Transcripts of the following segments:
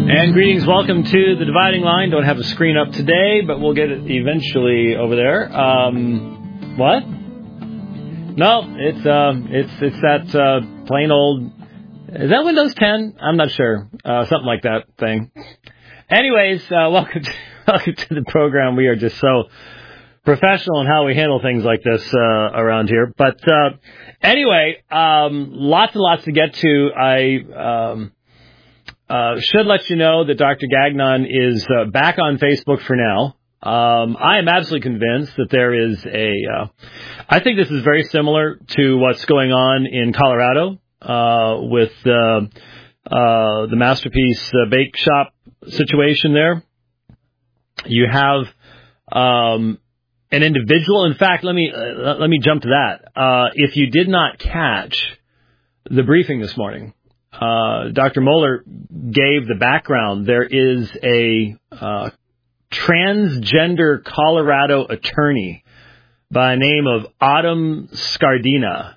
And greetings, welcome to the Dividing Line. Don't have a screen up today, but we'll get it eventually over there. What? No, it's that plain old. Is that Windows 10? I'm not sure. Something like that thing. Anyways, welcome to the program. We are just so professional in how we handle things like this around here. But anyway, lots and lots to get to. I should let you know that Dr. Gagnon is back on Facebook for now. I am absolutely convinced that there is I think this is very similar to what's going on in Colorado with the Masterpiece Bake Shop situation there. You have an individual. In fact, let me jump to that. If you did not catch the briefing this morning, Dr. Moeller gave the background. There is a transgender Colorado attorney by the name of Autumn Scardina,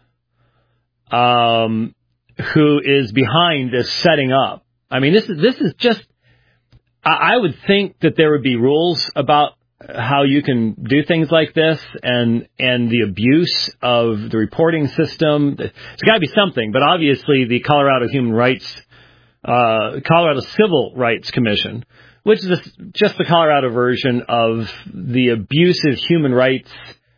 who is behind this setting up. I mean, this is just. I would think that there would be rules about how you can do things like this, and the abuse of the reporting system. There's got to be something, but obviously the Colorado Civil Rights Commission, which is just the Colorado version of the abusive human rights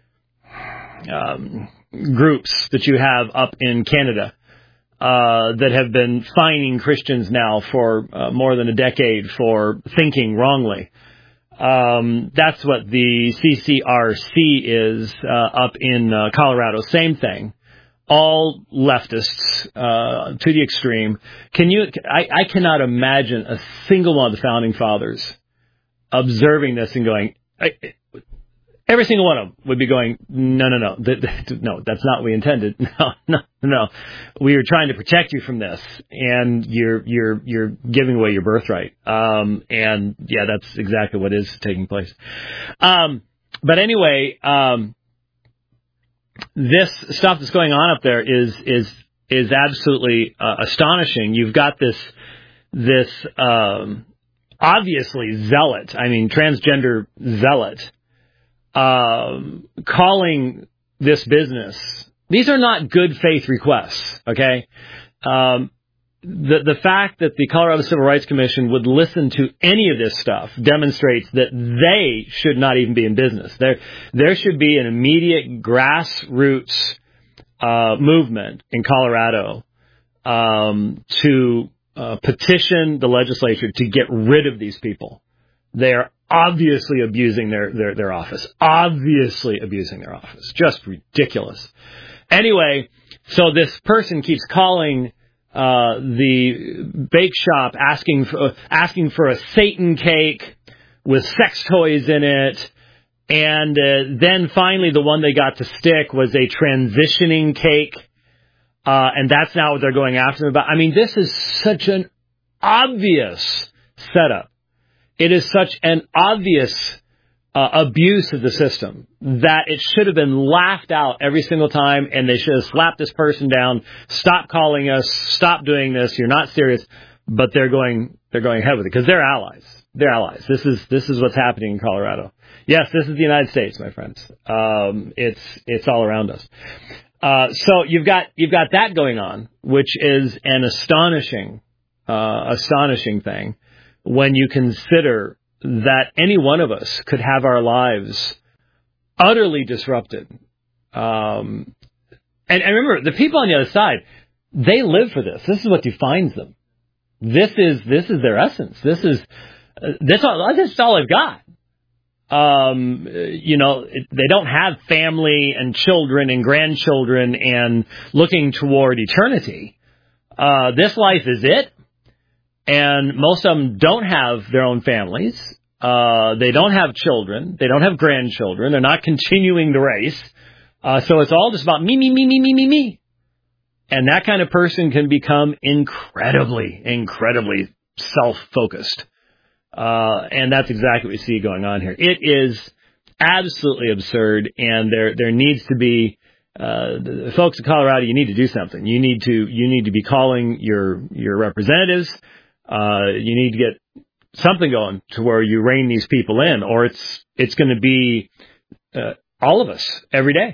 groups that you have up in Canada, that have been fining Christians now for more than a decade for thinking wrongly. That's what the CCRC is up in Colorado. Same thing. All leftists to the extreme. I cannot imagine a single one of the founding fathers observing this and going, every single one of them would be going, no, that's not what we intended. No. We are trying to protect you from this, and you're giving away your birthright. And yeah, that's exactly what is taking place. But anyway, this stuff that's going on up there is absolutely astonishing. You've got this obviously zealot, transgender zealot, calling this business. These are not good faith requests, okay? The fact that the Colorado Civil Rights Commission would listen to any of this stuff demonstrates that they should not even be in business. There should be an immediate grassroots movement in Colorado to petition the legislature to get rid of these people. They are obviously abusing their office. Obviously abusing their office. Just ridiculous. Anyway, so this person keeps calling the bake shop asking for a Satan cake with sex toys in it, and then finally the one they got to stick was a transitioning cake, and that's now what they're going after them about. This is such an obvious setup. It is such an obvious abuse of the system that it should have been laughed out every single time, and they should have slapped this person down. Stop calling us. Stop doing this. You're not serious. But they're going ahead with it because they're allies. They're allies. This is what's happening in Colorado. Yes, this is the United States, my friends. It's all around us. So you've got that going on, which is an astonishing thing when you consider that any one of us could have our lives utterly disrupted. And remember, the people on the other side, they live for this. This is what defines them. This is their essence. This is all they've got. They don't have family and children and grandchildren and looking toward eternity. This life is it. And most of them don't have their own families. They don't have children. They don't have grandchildren. They're not continuing the race. So it's all just about me. And that kind of person can become incredibly self-focused. And that's exactly what we see going on here. It is absolutely absurd. And there needs to be, the folks in Colorado, you need to do something. You need to be calling your representatives. You need to get something going to where you rein these people in, or it's going to be all of us every day.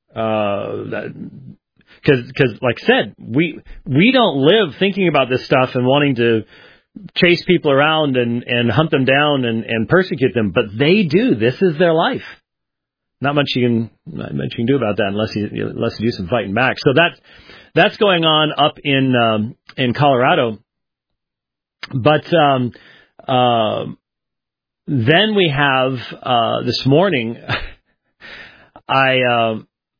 Because, like I said, we don't live thinking about this stuff and wanting to chase people around and hunt them down and persecute them, but they do. This is their life. Not much you can do about that unless you do some fighting back. So that's going on up in Colorado. But then we have this morning. I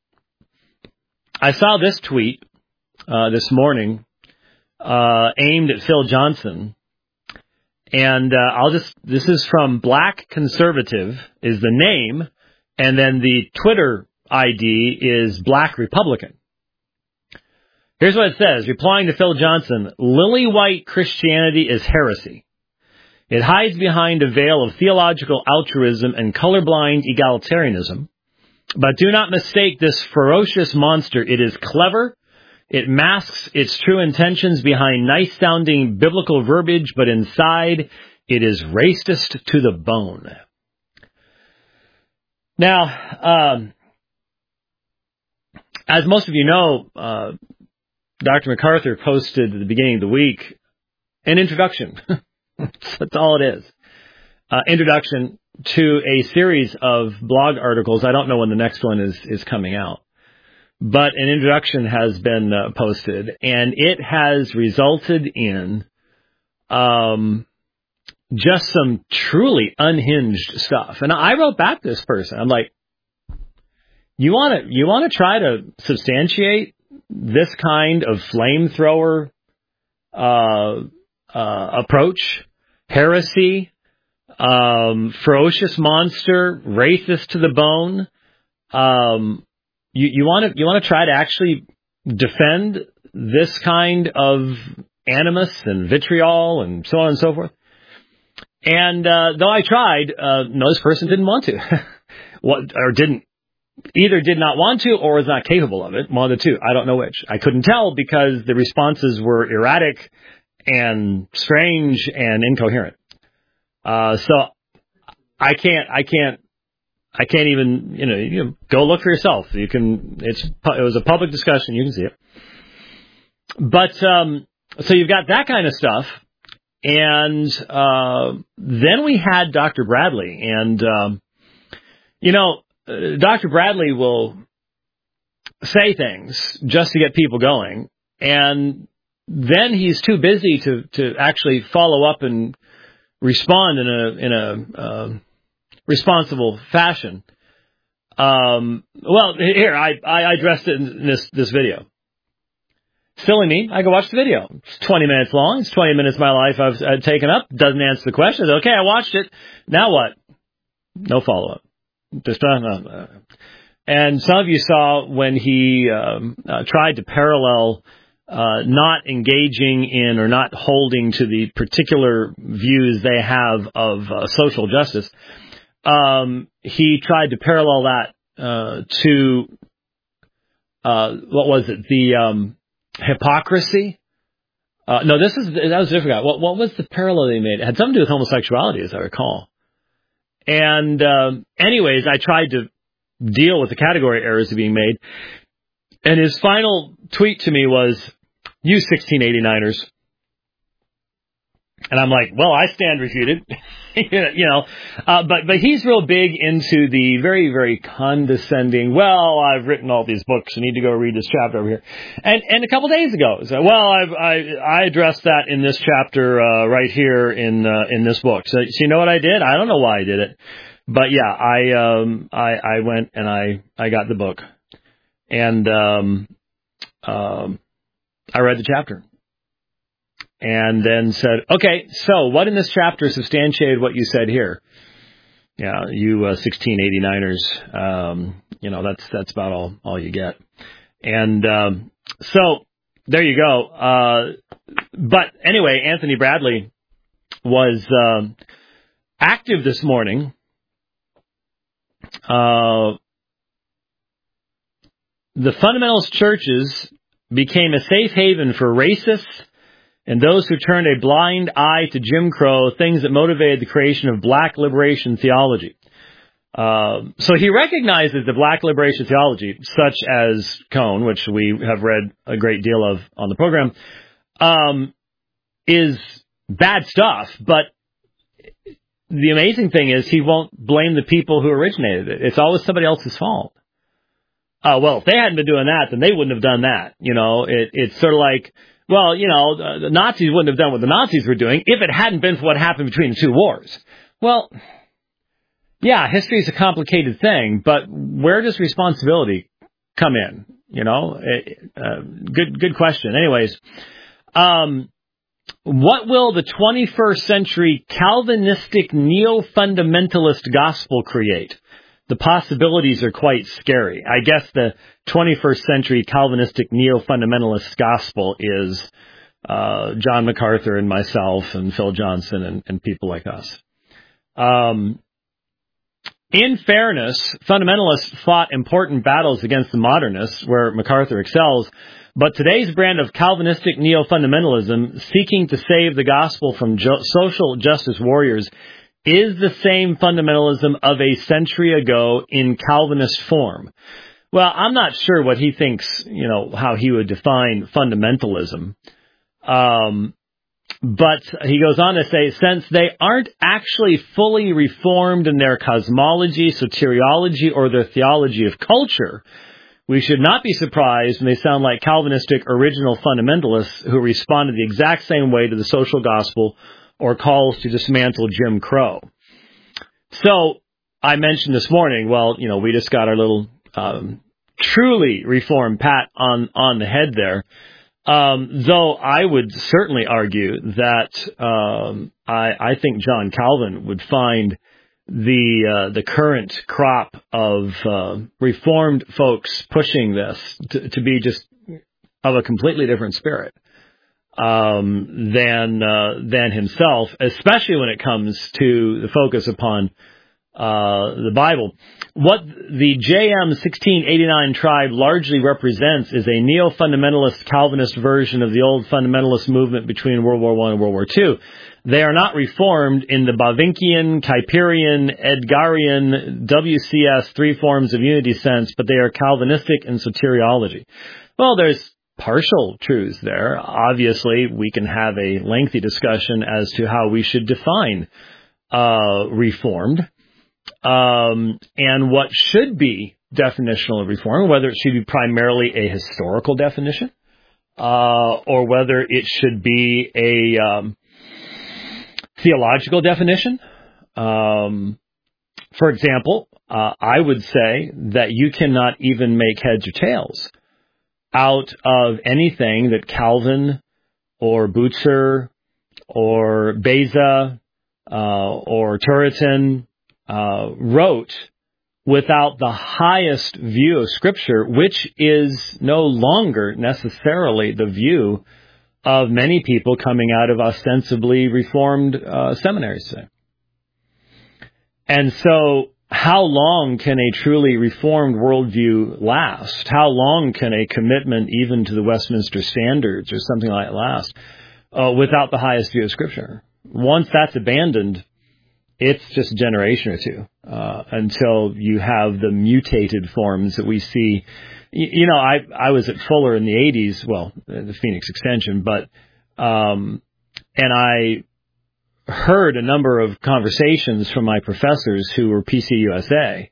saw this tweet this morning aimed at Phil Johnson, and this is from Black Conservative is the name, and then the Twitter ID is Black Republican. Here's what it says, replying to Phil Johnson: lily white Christianity is heresy. It hides behind a veil of theological altruism and colorblind egalitarianism. But do not mistake this ferocious monster. It is clever. It masks its true intentions behind nice-sounding biblical verbiage, but inside it is racist to the bone. Now, as most of you know, Dr. MacArthur posted at the beginning of the week an introduction. That's all it is. Introduction to a series of blog articles. I don't know when the next one is coming out, but an introduction has been posted, and it has resulted in just some truly unhinged stuff. And I wrote back to this person. I'm like, you want to try to substantiate this kind of flamethrower approach, heresy, ferocious monster, racist to the bone. You want to try to actually defend this kind of animus and vitriol and so on and so forth. And though I tried, no, this person didn't want to, either did not want to or was not capable of it. One of the two. I don't know which. I couldn't tell because the responses were erratic and strange and incoherent. So I can't even, you go look for yourself. It was a public discussion. You can see it. But, so you've got that kind of stuff. And, then we had Dr. Bradley, and, Dr. Bradley will say things just to get people going. And then he's too busy to actually follow up and respond in a responsible fashion. Well, here I addressed it in this video. Silly me, I go watch the video. It's 20 minutes long. It's 20 minutes of my life I've taken up. Doesn't answer the question. Okay, I watched it. Now what? No follow up. Just and some of you saw when he tried to parallel not engaging in or not holding to the particular views they have of social justice. He tried to parallel that to what was it? The hypocrisy. No, that was different. What was the parallel they made? It had something to do with homosexuality, as I recall. And anyways, I tried to deal with the category errors being made. And his final tweet to me was, "You 1689ers." And I'm like, well, I stand refuted, but he's real big into the very, very condescending, well, I've written all these books. You need to go read this chapter over here. And a couple days ago, so, well, I addressed that in this chapter, right here in this book. So you know what I did? I don't know why I did it, but yeah, I went and I got the book, and, I read the chapter. And then said, okay, so what in this chapter substantiated what you said here? Yeah, you 1689ers, that's about all you get. And so there you go. But anyway, Anthony Bradley was active this morning. The fundamentalist churches became a safe haven for racists and those who turned a blind eye to Jim Crow, things that motivated the creation of black liberation theology. So he recognizes the black liberation theology, such as Cone, which we have read a great deal of on the program, is bad stuff. But the amazing thing is he won't blame the people who originated it. It's always somebody else's fault. Well, if they hadn't been doing that, then they wouldn't have done that. It's sort of like, well, the Nazis wouldn't have done what the Nazis were doing if it hadn't been for what happened between the two wars. Well, yeah, history is a complicated thing, but where does responsibility come in? Good question. Anyways, what will the 21st century Calvinistic neo-fundamentalist gospel create? The possibilities are quite scary. I guess the 21st century Calvinistic neo-fundamentalist gospel is John MacArthur and myself and Phil Johnson and people like us. In fairness, fundamentalists fought important battles against the modernists, where MacArthur excels, but today's brand of Calvinistic neo-fundamentalism, seeking to save the gospel from social justice warriors, is the same fundamentalism of a century ago in Calvinist form. Well, I'm not sure what he thinks, how he would define fundamentalism. But he goes on to say, since they aren't actually fully reformed in their cosmology, soteriology, or their theology of culture, we should not be surprised when they sound like Calvinistic original fundamentalists who responded the exact same way to the social gospel or calls to dismantle Jim Crow. So I mentioned this morning, we just got our little truly reformed pat on the head there. Though I would certainly argue that I think John Calvin would find the current crop of reformed folks pushing this to be just of a completely different spirit than himself, especially when it comes to the focus upon the Bible. What the JM 1689 tribe largely represents is a neo-fundamentalist Calvinist version of the old fundamentalist movement between World War I and World War II. They are not reformed in the Bavinkian, Kuyperian, Edgarian, WCS three forms of unity sense, but they are Calvinistic in soteriology. Well, there's partial truths there. Obviously, we can have a lengthy discussion as to how we should define reformed. And what should be definitional reform, whether it should be primarily a historical definition, or whether it should be a theological definition. For example, I would say that you cannot even make heads or tails out of anything that Calvin or Butzer or Beza or Turretin wrote without the highest view of Scripture, which is no longer necessarily the view of many people coming out of ostensibly reformed seminaries today. And so how long can a truly reformed worldview last? How long can a commitment even to the Westminster Standards or something like that last without the highest view of Scripture? Once that's abandoned, it's just a generation or two until you have the mutated forms that we see. I was at Fuller in the 80s, the Phoenix Extension, but and I heard a number of conversations from my professors who were PCUSA,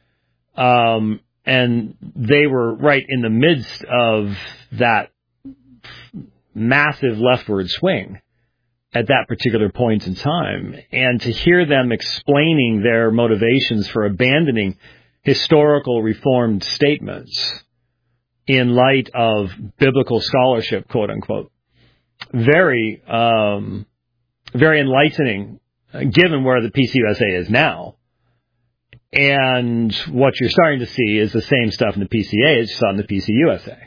and they were right in the midst of that massive leftward swing at that particular point in time, and to hear them explaining their motivations for abandoning historical reformed statements in light of biblical scholarship, quote unquote, very enlightening, given where the PCUSA is now. And what you're starting to see is the same stuff in the PCA as you saw in the PCUSA.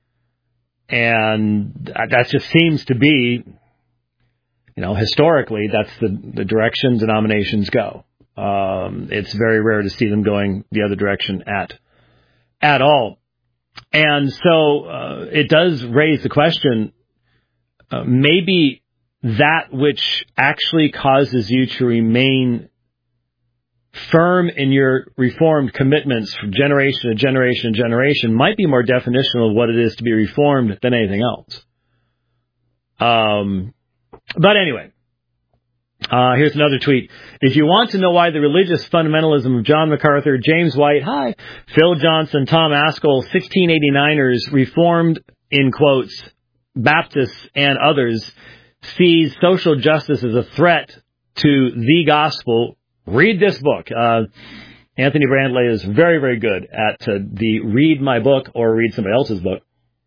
And that just seems to be, historically, that's the direction denominations go. It's very rare to see them going the other direction at all. And so it does raise the question, maybe that which actually causes you to remain firm in your Reformed commitments from generation to generation to generation might be more definitional of what it is to be Reformed than anything else. But anyway, here's another tweet. If you want to know why the religious fundamentalism of John MacArthur, James White, Phil Johnson, Tom Askell, 1689ers, Reformed, in quotes, Baptists, and others, sees social justice as a threat to the gospel, read this book. Anthony Brandley is very, very good at the read my book or read somebody else's book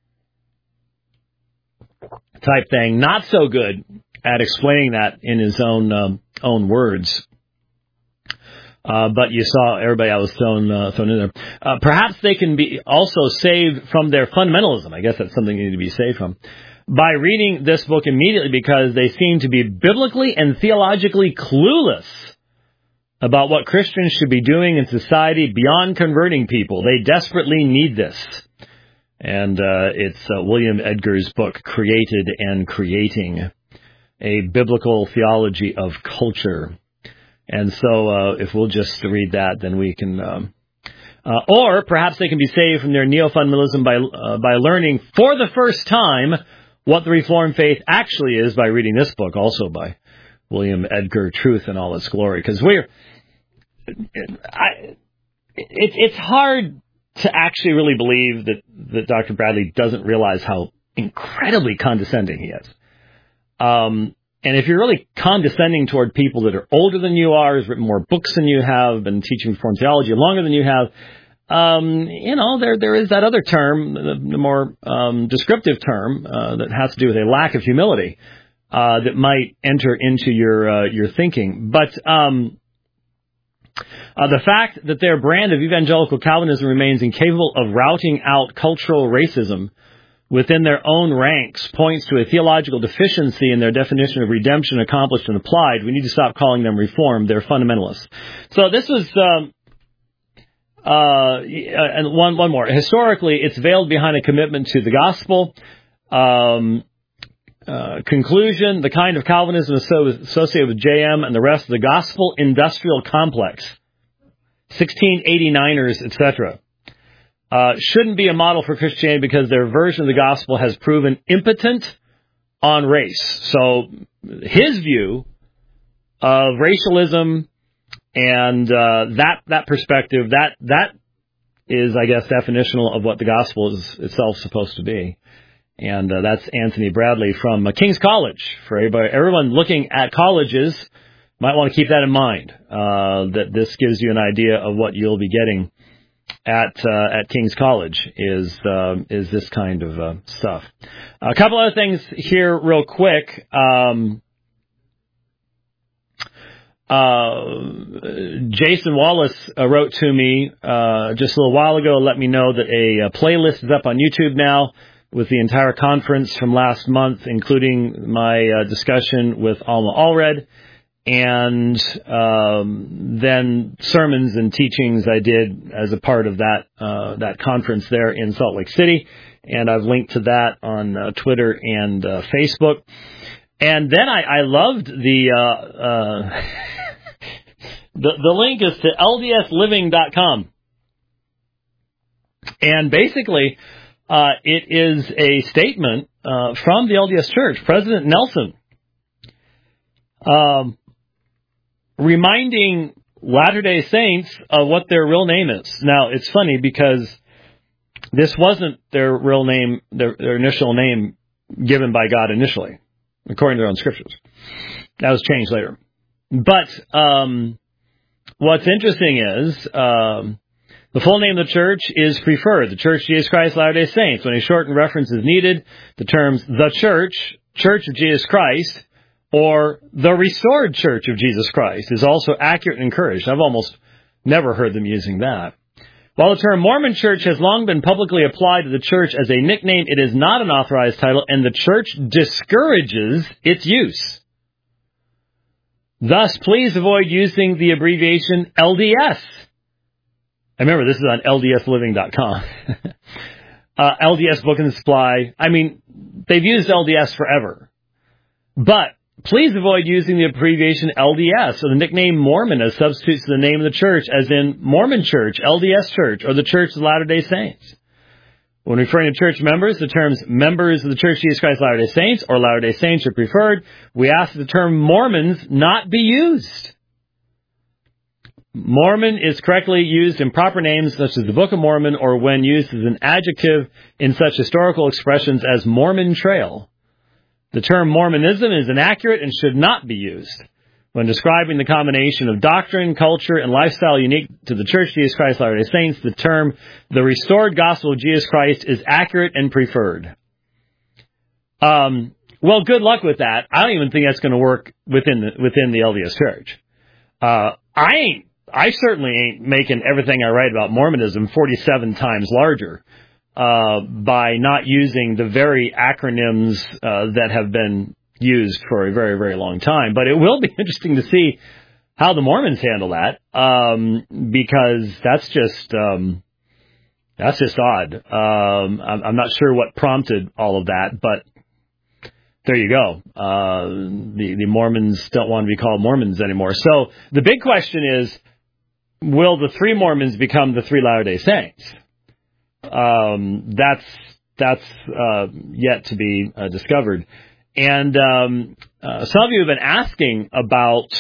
type thing. Not so good at explaining that in his own words. But you saw everybody I was thrown in there. Perhaps they can be also saved from their fundamentalism. I guess that's something you need to be saved from. By reading this book immediately, because they seem to be biblically and theologically clueless about what Christians should be doing in society beyond converting people. They desperately need this. And it's William Edgar's book, Created and Creating, a biblical theology of culture. And so if we'll just read that, then we can... or perhaps they can be saved from their neo-fundamentalism by learning for the first time what the Reformed faith actually is by reading this book, also by William Edgar, Truth in All Its Glory. Because it's hard to actually really believe that Dr. Bradley doesn't realize how incredibly condescending he is. And if you're really condescending toward people that are older than you are, has written more books than you have, been teaching Reformed theology longer than you have, there is that other term, the more descriptive term that has to do with a lack of humility that might enter into your thinking. But the fact that their brand of evangelical Calvinism remains incapable of routing out cultural racism within their own ranks points to a theological deficiency in their definition of redemption accomplished and applied. We need to stop calling them Reformed. They're fundamentalists. So this was... and one more. Historically, it's veiled behind a commitment to the gospel. Conclusion, the kind of Calvinism associated with JM and the rest of the gospel industrial complex, 1689ers, etc., shouldn't be a model for Christianity because their version of the gospel has proven impotent on race. So his view of racialism and that perspective, that is, I guess, definitional of what the gospel is itself supposed to be. And that's Anthony Bradley from King's College. For everyone looking at colleges, might want to keep that in mind, that this gives you an idea of what you'll be getting at King's College is this kind of stuff. A couple other things here real quick. Jason Wallace wrote to me just a little while ago, let me know that a playlist is up on YouTube now with the entire conference from last month, including my discussion with Alma Allred, and then sermons and teachings I did as a part of that conference there in Salt Lake City. And I've linked to that on Twitter and Facebook. And then I loved the link is to ldsliving.com. And basically, it is a statement from the LDS Church, President Nelson, reminding Latter-day Saints of what their real name is. Now, it's funny because this wasn't their real name, their initial name given by God initially, according to their own scriptures. That was changed later. But what's interesting is the full name of the church is preferred, the Church of Jesus Christ Latter-day Saints. When a shortened reference is needed, the terms the Church, Church of Jesus Christ, or the Restored Church of Jesus Christ is also accurate and encouraged. I've almost never heard them using that. While the term Mormon Church has long been publicly applied to the church as a nickname, it is not an authorized title, and the church discourages its use. Thus, please avoid using the abbreviation LDS. I remember this is on ldsliving.com. LDS Book and Supply. I mean, they've used LDS forever. But please avoid using the abbreviation LDS or the nickname Mormon as substitutes to the name of the church, as in Mormon Church, LDS Church, or the Church of the Latter-day Saints. When referring to church members, the terms members of the Church of Jesus Christ of Latter-day Saints or Latter-day Saints are preferred. We ask that the term Mormons not be used. Mormon is correctly used in proper names such as the Book of Mormon, or when used as an adjective in such historical expressions as Mormon Trail. The term Mormonism is inaccurate and should not be used. When describing the combination of doctrine, culture, and lifestyle unique to the Church of Jesus Christ of Latter-day Saints, the term the restored gospel of Jesus Christ is accurate and preferred. Well, good luck with that. I don't even think that's going to work within the LDS Church. I certainly ain't making everything I write about Mormonism 47 times larger by not using the very acronyms that have been used for a very, very long time. But it will be interesting to see how the Mormons handle that, because that's just odd. I'm not sure what prompted all of that, but there you go. The Mormons don't want to be called Mormons anymore. So the big question is, will the three Mormons become the three Latter-day Saints? That's yet to be discovered. And some of you have been asking about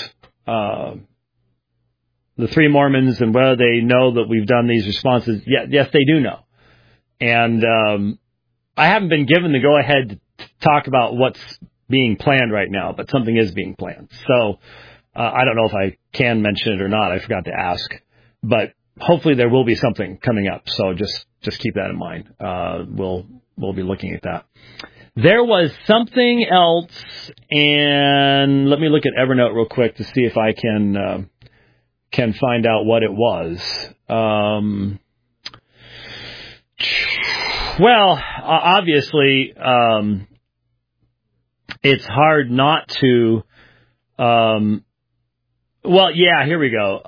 the three Mormons and whether they know that we've done these responses. Yes, they do know. And I haven't been given the go-ahead to talk about what's being planned right now, but something is being planned. So I don't know if I can mention it or not. I forgot to ask. But hopefully there will be something coming up. So just keep that in mind. We'll be looking at that. There was something else, and let me look at Evernote real quick to see if I can find out what it was. Well, obviously, it's hard not to. Well, yeah, here we go.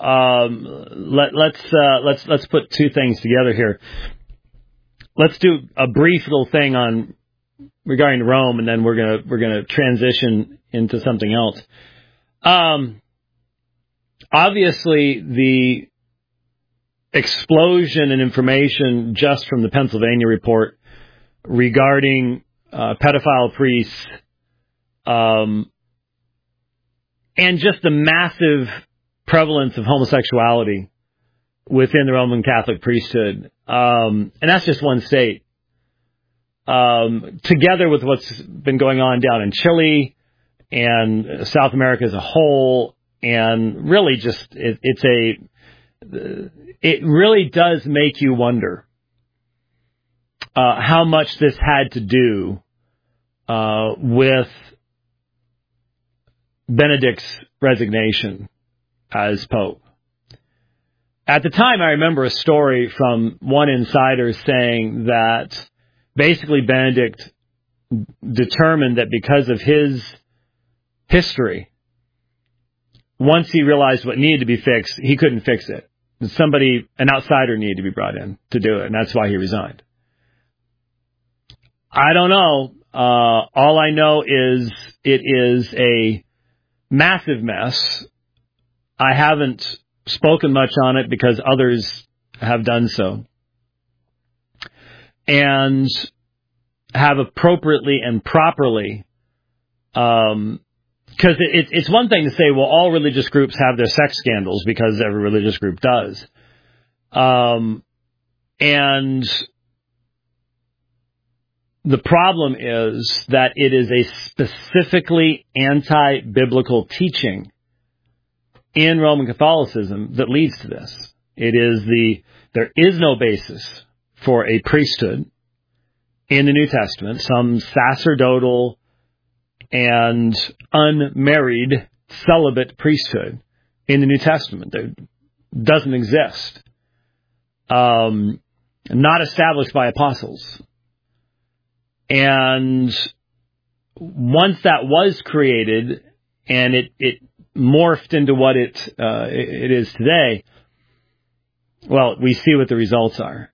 Let's put two things together here. Let's do a brief little thing regarding Rome, and then we're gonna transition into something else. Obviously, the explosion in information just from the Pennsylvania report regarding pedophile priests, and just the massive prevalence of homosexuality within the Roman Catholic priesthood, and that's just one state. Together with what's been going on down in Chile and South America as a whole, and really just it really does make you wonder how much this had to do with Benedict's resignation as Pope. At the time, I remember a story from one insider saying that basically Benedict determined that because of his history, once he realized what needed to be fixed, he couldn't fix it. An outsider needed to be brought in to do it, and that's why he resigned. I don't know. All I know is it is a massive mess. I haven't spoken much on it because others have done so, and have appropriately and properly, because it's one thing to say, well, all religious groups have their sex scandals, because every religious group does. And the problem is that it is a specifically anti-biblical teaching in Roman Catholicism that leads to this. There is no basis for a priesthood in the New Testament, some sacerdotal and unmarried celibate priesthood in the New Testament. That doesn't exist. Not established by apostles. And once that was created and it morphed into what it is today, well, we see what the results are.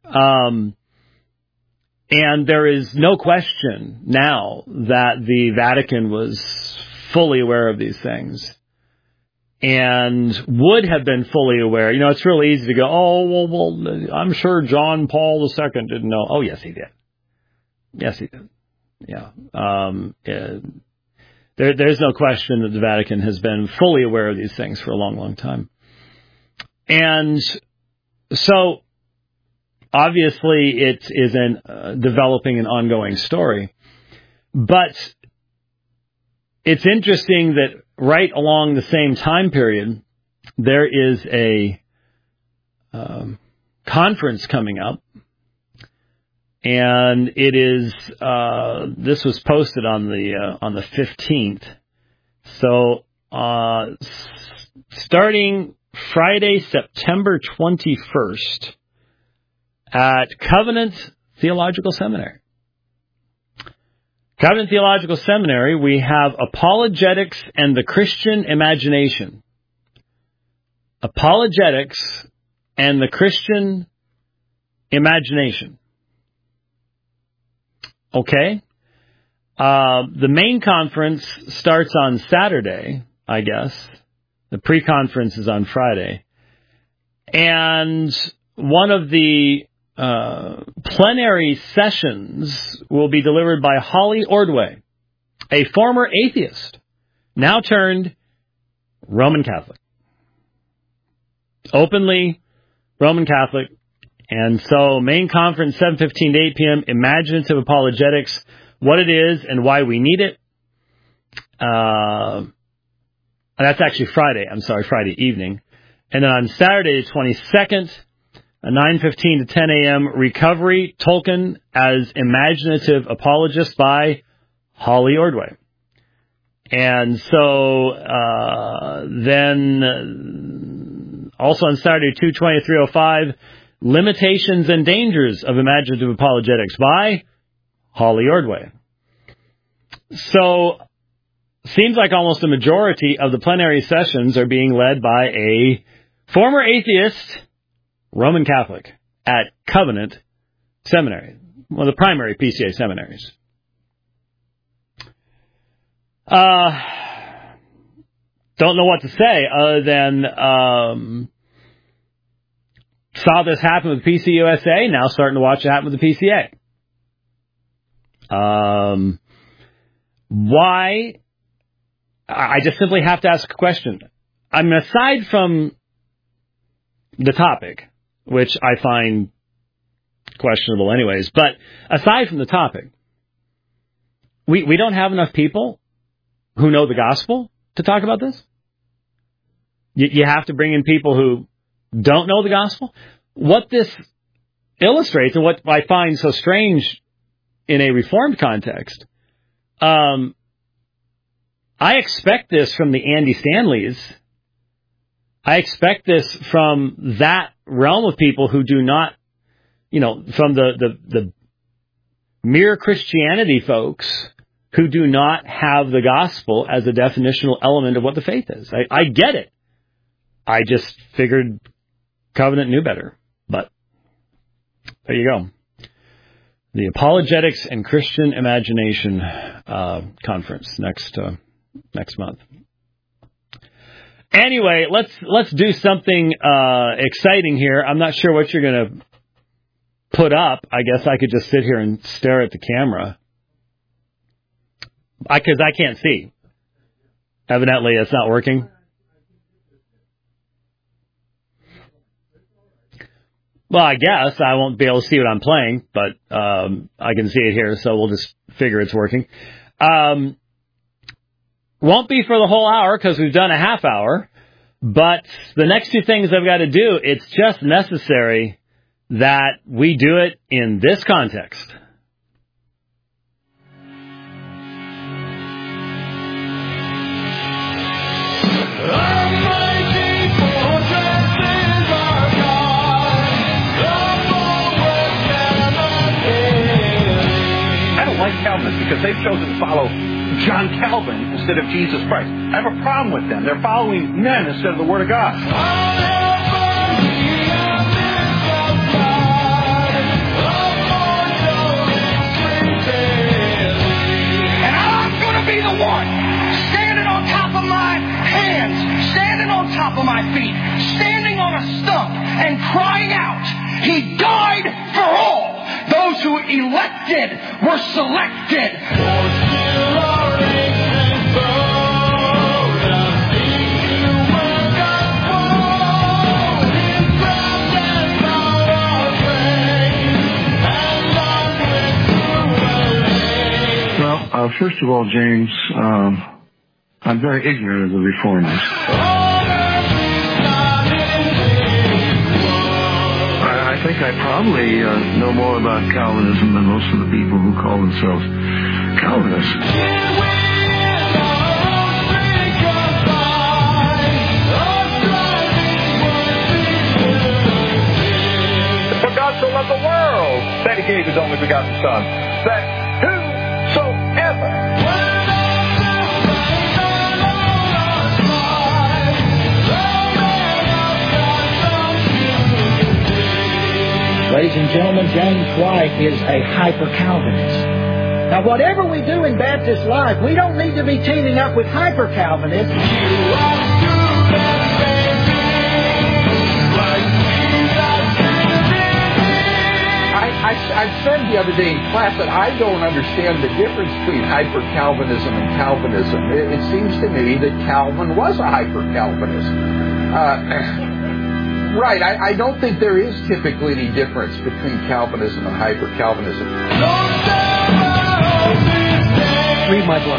And there is no question now that the Vatican was fully aware of these things and would have been fully aware. You know, it's really easy to go, oh, well, I'm sure John Paul II didn't know. Oh, yes, he did. Yes, he did. Yeah. There's no question that the Vatican has been fully aware of these things for a long, long time. And so, obviously, it is developing an ongoing story. But it's interesting that right along the same time period, there is a conference coming up. And it is, this was posted on the 15th. So, starting Friday, September 21st at Covenant Theological Seminary. Covenant Theological Seminary, we have Apologetics and the Christian Imagination. Apologetics and the Christian Imagination. Okay. The main conference starts on Saturday, I guess. The pre-conference is on Friday. And one of the plenary sessions will be delivered by Holly Ordway, a former atheist, now turned Roman Catholic. Openly Roman Catholic. And so, main conference, 7:15 to 8 p.m., Imaginative Apologetics, what it is and why we need it. That's actually Friday evening. And then on Saturday, the 22nd, 9:15 to 10 a.m., Recovery, Tolkien as Imaginative Apologist by Holly Ordway. And so, then, also on Saturday, 2:20 to 3:05, Limitations and Dangers of Imaginative Apologetics by Holly Ordway. So, seems like almost a majority of the plenary sessions are being led by a former atheist Roman Catholic at Covenant Seminary, one of the primary PCA seminaries. Don't know what to say other than saw this happen with PCUSA, now starting to watch it happen with the PCA. Why? I just simply have to ask a question. I mean, aside from the topic, which I find questionable anyways, but aside from the topic, we don't have enough people who know the gospel to talk about this? You have to bring in people who don't know the gospel? What this illustrates, and what I find so strange in a Reformed context, I expect this from the Andy Stanleys. I expect this from that realm of people who do not, from the mere Christianity folks who do not have the gospel as a definitional element of what the faith is. I get it. I just figured Covenant knew better. But there you go. The Apologetics and Christian Imagination conference next month. Anyway, let's do something exciting here. I'm not sure what you're going to put up. I guess I could just sit here and stare at the camera. Because I can't see. Evidently, it's not working. Well, I guess I won't be able to see what I'm playing, but I can see it here, so we'll just figure it's working. Won't be for the whole hour because we've done a half hour, but the next two things I've got to do, it's just necessary that we do it in this context. Calvinists, because they've chosen to follow John Calvin instead of Jesus Christ. I have a problem with them. They're following men instead of the Word of God. And I'm going to be the one standing top of my feet, standing on a stump and crying out, He died for all. Those who elected were selected. Well, first of all, James, I'm very ignorant of the Reformers. I think I probably know more about Calvinism than most of the people who call themselves Calvinists. For God so loved the world that He gave His only begotten Son, that whosoever Ladies and gentlemen, James White is a hyper-Calvinist. Now, whatever we do in Baptist life, we don't need to be teaming up with hyper-Calvinists. I said the other day in class that I don't understand the difference between hyper-Calvinism and Calvinism. It seems to me that Calvin was a hyper-Calvinist. Right, I don't think there is typically any difference between Calvinism and hyper-Calvinism. Read my book.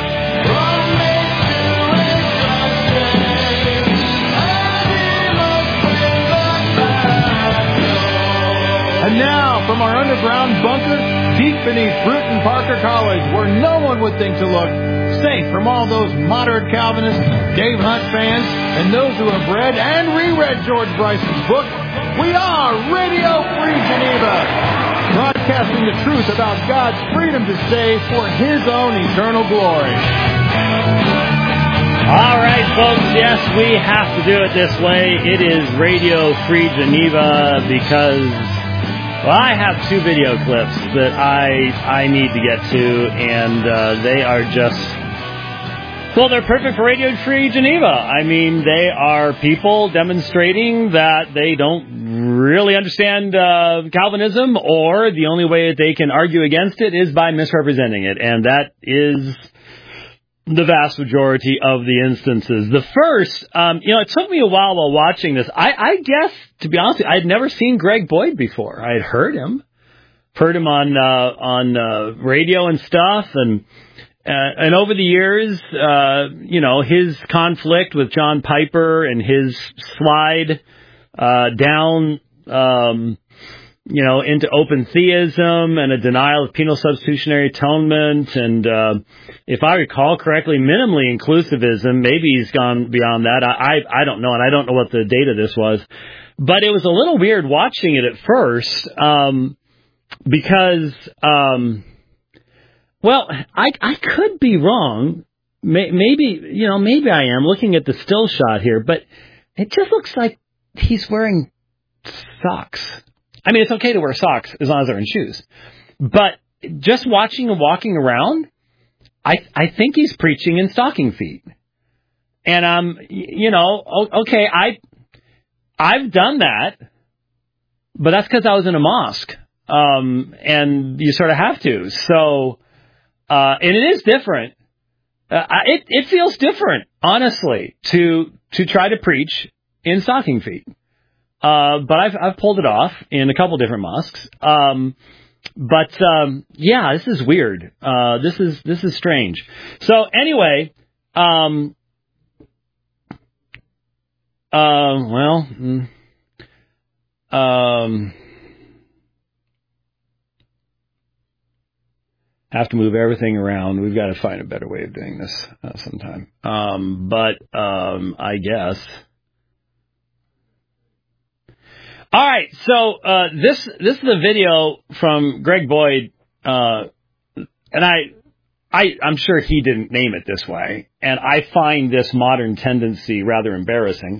And now, from our underground bunker, deep beneath Bruton Parker College, where no one would think to look, safe from all those moderate Calvinists, Dave Hunt fans, and those who have read and reread George Bryson's book, we are Radio Free Geneva, broadcasting the truth about God's freedom to save for His own eternal glory. All right, folks, yes, we have to do it this way. It is Radio Free Geneva because, well, I have two video clips that I need to get to, and they are just, well, they're perfect for Radio Free Geneva. I mean, they are people demonstrating that they don't really understand Calvinism, or the only way that they can argue against it is by misrepresenting it, and that is the vast majority of the instances. The first, it took me a while watching this. I guess, to be honest with you, I had never seen Greg Boyd before. I had heard him on radio and stuff, and over the years, his conflict with John Piper and his slide down, into open theism and a denial of penal substitutionary atonement, and if I recall correctly, minimally inclusivism. Maybe he's gone beyond that. I don't know, and I don't know what the date of this was, but it was a little weird watching it at first, because I could be wrong. Maybe I am looking at the still shot here, but it just looks like he's wearing socks. I mean, it's okay to wear socks as long as they're in shoes. But just watching him walking around, I think he's preaching in stocking feet. And okay, I've done that, but that's because I was in a mosque. And you sort of have to. So, and it is different. It feels different, honestly, to try to preach in stocking feet. But I've pulled it off in a couple different mosques. This is weird. This is strange. So anyway, have to move everything around. We've got to find a better way of doing this sometime. I guess. All right, so this is a video from Greg Boyd, and I'm sure he didn't name it this way, and I find this modern tendency rather embarrassing.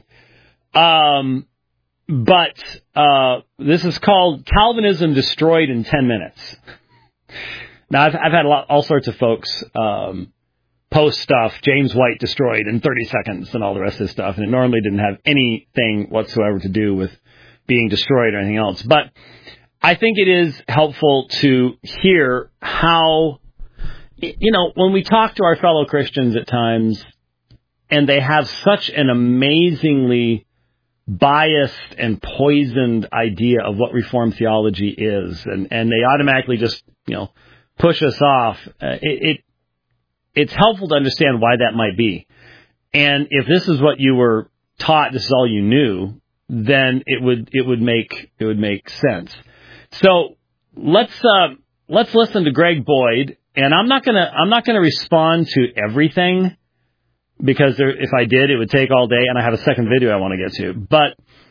But this is called Calvinism Destroyed in 10 Minutes. Now, I've had all sorts of folks post stuff, James White destroyed in 30 seconds and all the rest of this stuff. And it normally didn't have anything whatsoever to do with being destroyed or anything else. But I think it is helpful to hear how, when we talk to our fellow Christians at times, and they have such an amazingly biased and poisoned idea of what Reformed theology is, and they automatically just, push us off, it's helpful to understand why that might be. And if this is what you were taught, this is all you knew, then it would make sense. So let's listen to Greg Boyd, and I'm not gonna respond to everything, because if I did, it would take all day, and I have a second video I want to get to. But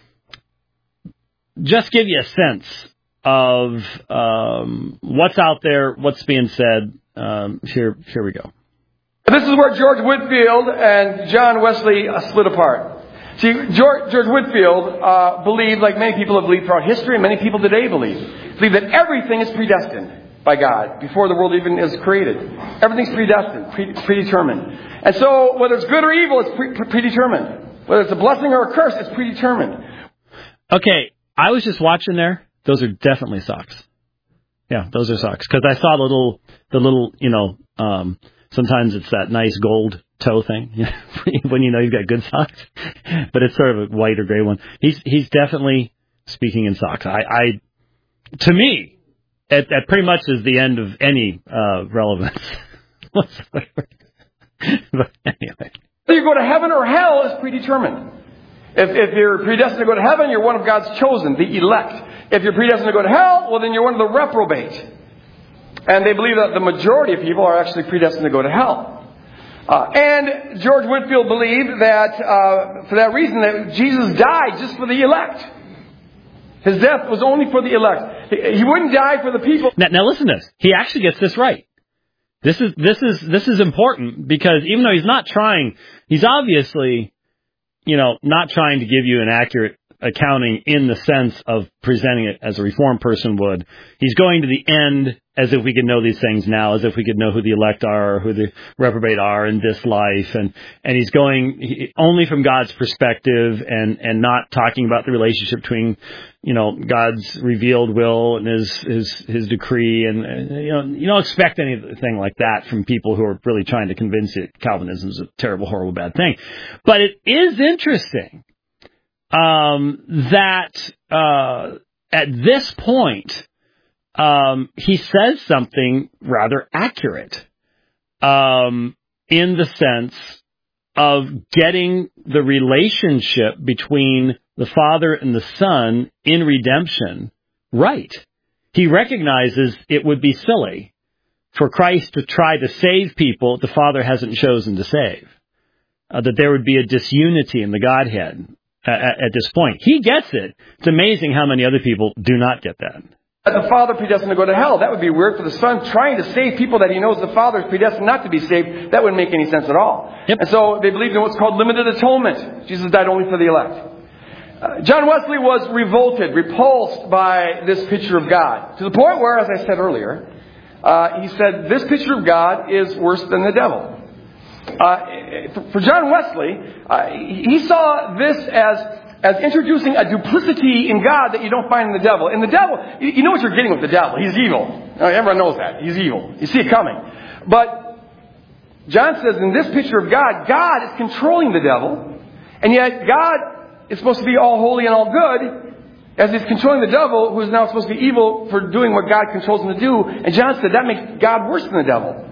just give you a sense of what's out there, what's being said. Here we go. This is where George Whitefield and John Wesley split apart. See, George Whitefield believed, like many people have believed throughout history, and many people today believe that everything is predestined by God before the world even is created. Everything's predestined, predetermined. And so, whether it's good or evil, it's predetermined. Whether it's a blessing or a curse, it's predetermined. Okay, I was just watching there. Those are definitely socks. Yeah, those are socks. Because I saw the little, sometimes it's that nice gold toe thing when you've got good socks, but it's sort of a white or gray one. He's definitely speaking in socks. I to me, that pretty much is the end of any relevance whatsoever. But anyway, whether you go to heaven or hell is predetermined. If you're predestined to go to heaven, you're one of God's chosen, the elect. If you're predestined to go to hell, well, then you're one of the reprobate. And they believe that the majority of people are actually predestined to go to hell. And George Whitefield believed that, for that reason, that Jesus died just for the elect. His death was only for the elect. He wouldn't die for the people. Now listen to this. He actually gets this right. This is important, because even though he's obviously, not trying to give you an accurate accounting in the sense of presenting it as a Reformed person would. He's going to the end as if we could know these things now, as if we could know who the elect are or who the reprobate are in this life. And he's going only from God's perspective and not talking about the relationship between, God's revealed will and his decree. And you don't expect anything like that from people who are really trying to convince you Calvinism is a terrible, horrible, bad thing. But it is interesting that at this point, he says something rather accurate in the sense of getting the relationship between the Father and the Son in redemption right. He recognizes it would be silly for Christ to try to save people the Father hasn't chosen to save, that there would be a disunity in the Godhead. At this point, he gets it. It's amazing how many other people do not get that. The Father predestined to go to hell. That would be weird for the Son trying to save people that he knows the Father is predestined not to be saved. That wouldn't make any sense at all. Yep. And so they believed in what's called limited atonement. Jesus died only for the elect. John Wesley was revolted, repulsed by this picture of God, to the point where, as I said earlier, he said, this picture of God is worse than the devil. For John Wesley, he saw this as introducing a duplicity in God that you don't find in the devil. In the devil, you know what you're getting with the devil. He's evil. Everyone knows that. He's evil. You see it coming. But John says in this picture of God, God is controlling the devil, and yet God is supposed to be all holy and all good, as he's controlling the devil, who is now supposed to be evil for doing what God controls him to do. And John said that makes God worse than the devil.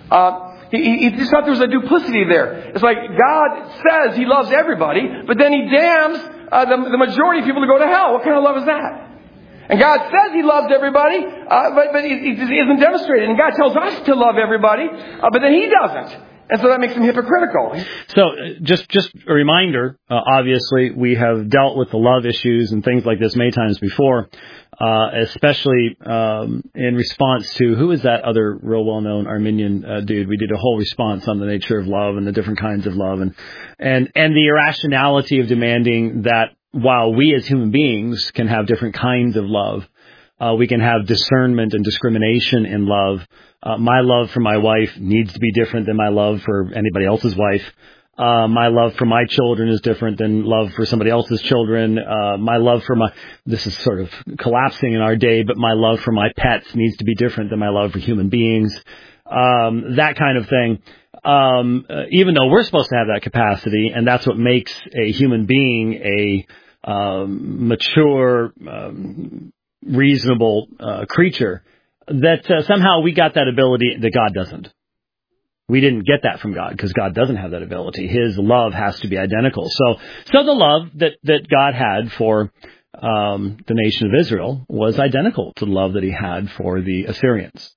He just thought there was a duplicity there. It's like God says he loves everybody, but then he damns the majority of people to go to hell. What kind of love is that? And God says he loves everybody, but it isn't demonstrated. And God tells us to love everybody, but then he doesn't. And so that makes him hypocritical. So just a reminder, obviously we have dealt with the love issues and things like this many times before, especially in response to, who is that other real well-known Arminian dude? We did a whole response on the nature of love and the different kinds of love and the irrationality of demanding that while we as human beings can have different kinds of love, We can have discernment and discrimination in love. My love for my wife needs to be different than my love for anybody else's wife. My love for my children is different than love for somebody else's children. My love for this is sort of collapsing in our day, but my love for my pets needs to be different than my love for human beings. That kind of thing. Even though we're supposed to have that capacity, and that's what makes a human being a mature, reasonable creature, that somehow we got that ability that God doesn't. We didn't get that from God because God doesn't have that ability. His love has to be identical. So the love that God had for the nation of Israel was identical to the love that he had for the Assyrians.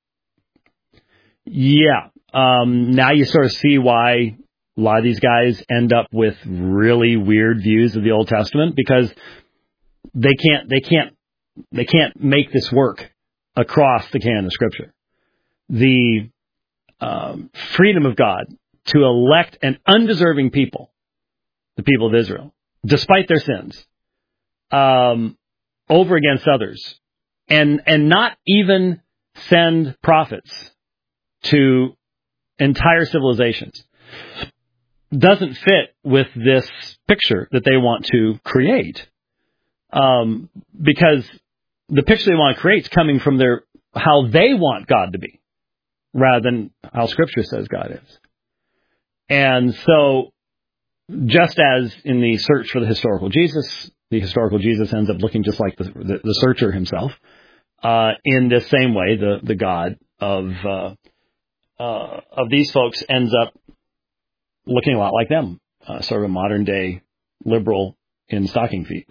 Yeah. Now you sort of see why a lot of these guys end up with really weird views of the Old Testament, because they can't make this work across the canon of Scripture. The freedom of God to elect an undeserving people, the people of Israel, despite their sins, over against others, and not even send prophets to entire civilizations, doesn't fit with this picture that they want to create. Because the picture they want to create is coming from how they want God to be, rather than how Scripture says God is. And so, just as in the search for the historical Jesus ends up looking just like the searcher himself, in the same way, the God of these folks ends up looking a lot like them, sort of a modern day liberal in stocking feet,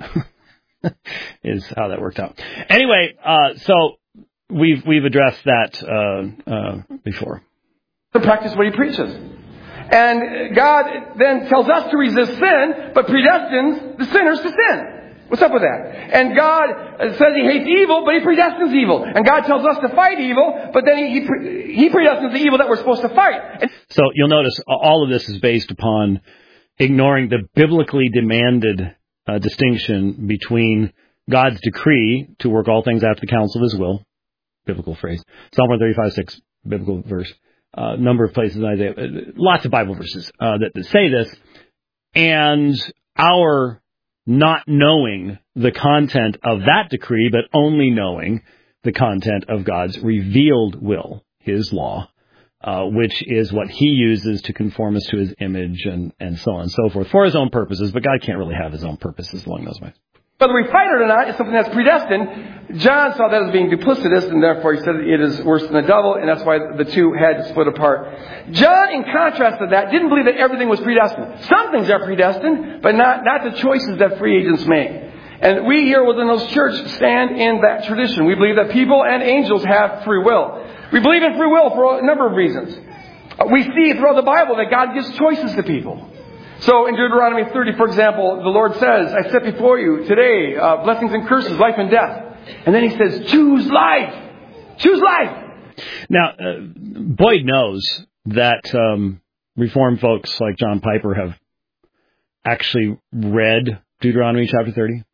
is how that worked out. Anyway, so we've addressed that before. To practice what he preaches. And God then tells us to resist sin, but predestines the sinners to sin. What's up with that? And God says he hates evil, but he predestines evil. And God tells us to fight evil, but then he predestines the evil that we're supposed to fight. So you'll notice all of this is based upon ignoring the biblically demanded distinction between God's decree to work all things after the counsel of his will, biblical phrase, Psalm 135:6, biblical verse, number of places in Isaiah, lots of Bible verses that say this, and our not knowing the content of that decree, but only knowing the content of God's revealed will, his law, which is what he uses to conform us to his image and so on and so forth for his own purposes. But God can't really have his own purposes along those ways. Whether we fight it or not is something that's predestined. John saw that as being duplicitous, and therefore he said it is worse than the devil, and that's why the two had to split apart. John, in contrast to that, didn't believe that everything was predestined. Some things are predestined, but not the choices that free agents make. And we here within those church stand in that tradition. We believe that people and angels have free will. We believe in free will for a number of reasons. We see throughout the Bible that God gives choices to people. So in Deuteronomy 30, for example, the Lord says, I set before you today blessings and curses, life and death. And then he says, choose life. Choose life. Now, Boyd knows that Reformed folks like John Piper have actually read Deuteronomy chapter 30.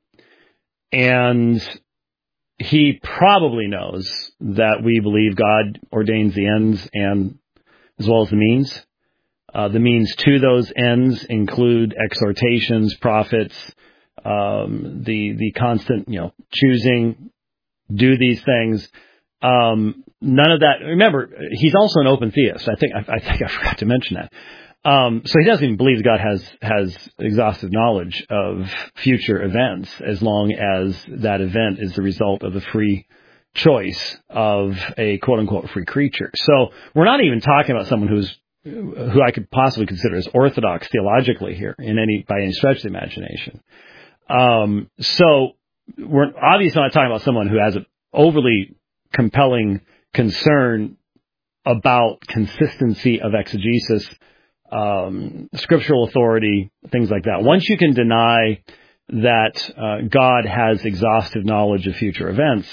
And he probably knows that we believe God ordains the ends and as well as the means. The means to those ends include exhortations, prophets, the constant, choosing, do these things. None of that. Remember, he's also an open theist. I think I forgot to mention that. So he doesn't even believe God has exhaustive knowledge of future events, as long as that event is the result of the free choice of a quote unquote free creature. So we're not even talking about someone who I could possibly consider as orthodox theologically here by any stretch of the imagination. So we're obviously not talking about someone who has an overly compelling concern about consistency of exegesis, scriptural authority, things like that. Once you can deny that God has exhaustive knowledge of future events,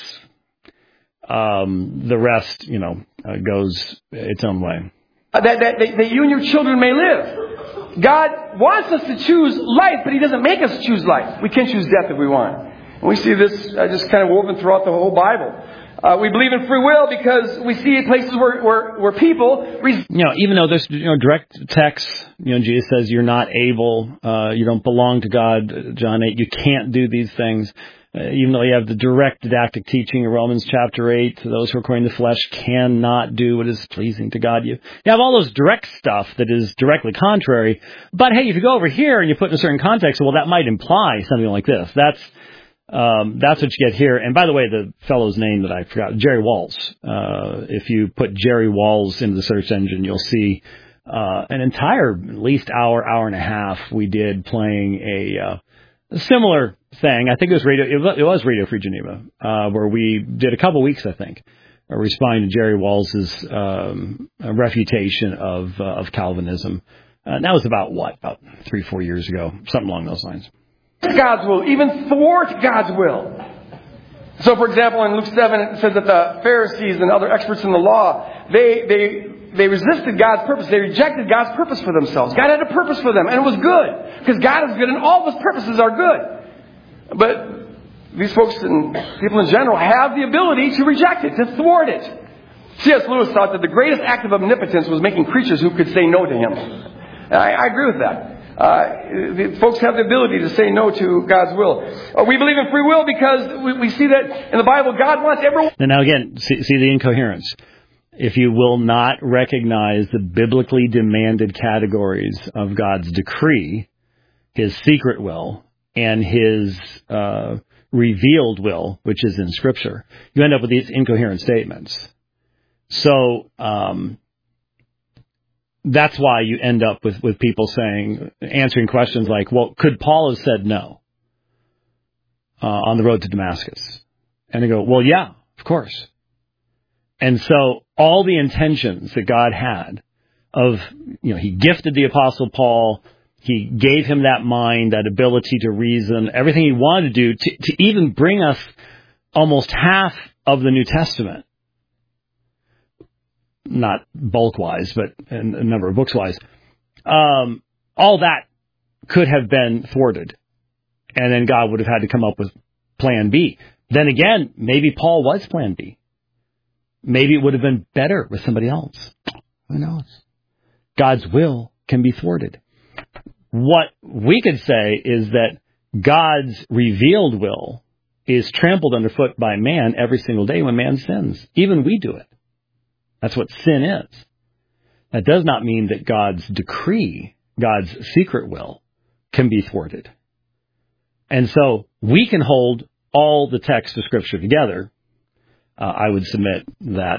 the rest, goes its own way. That you and your children may live. God wants us to choose life, but he doesn't make us choose life. We can choose death if we want. We see this just kind of woven throughout the whole Bible. We believe in free will because we see places where people... even though there's direct text, Jesus says you're not able, you don't belong to God, John 8, you can't do these things. Even though you have the direct didactic teaching in Romans chapter 8, those who are according to the flesh cannot do what is pleasing to God. You have all those direct stuff that is directly contrary. But hey, if you go over here and you put in a certain context, well, that might imply something like this. That's what you get here. And by the way, the fellow's name that I forgot, Jerry Walls. If you put Jerry Walls into the search engine, you'll see an entire, at least hour and a half we did playing a similar thing. I think it was Radio Free Geneva, where we did a couple weeks, I think, responding to Jerry Walls' refutation of Calvinism. And that was about 3-4 years ago, something along those lines. God's will, even thwart God's will. So, for example, in Luke 7, it says that the Pharisees and other experts in the law, they resisted God's purpose. They rejected God's purpose for themselves. God had a purpose for them, and it was good, because God is good, and all of His purposes are good. But these folks and people in general have the ability to reject it, to thwart it. C.S. Lewis thought that the greatest act of omnipotence was making creatures who could say no to Him. And I agree with that. Folks have the ability to say no to God's will. We believe in free will because we see that in the Bible, God wants everyone... And now again, see the incoherence. If you will not recognize the biblically demanded categories of God's decree, His secret will, and His revealed will, which is in Scripture, you end up with these incoherent statements. So that's why you end up with people answering questions like, well, could Paul have said no on the road to Damascus? And they go, well, yeah, of course. And so all the intentions that God had of, He gifted the Apostle Paul, He gave him that mind, that ability to reason, everything He wanted to do to even bring us almost half of the New Testament. Not bulk-wise, but in a number of books-wise. All that could have been thwarted. And then God would have had to come up with plan B. Then again, maybe Paul was plan B. Maybe it would have been better with somebody else. Who knows? God's will can be thwarted. What we could say is that God's revealed will is trampled underfoot by man every single day when man sins. Even we do it. That's what sin is. That does not mean that God's decree, God's secret will, can be thwarted. And so we can hold all the text of Scripture together. I would submit that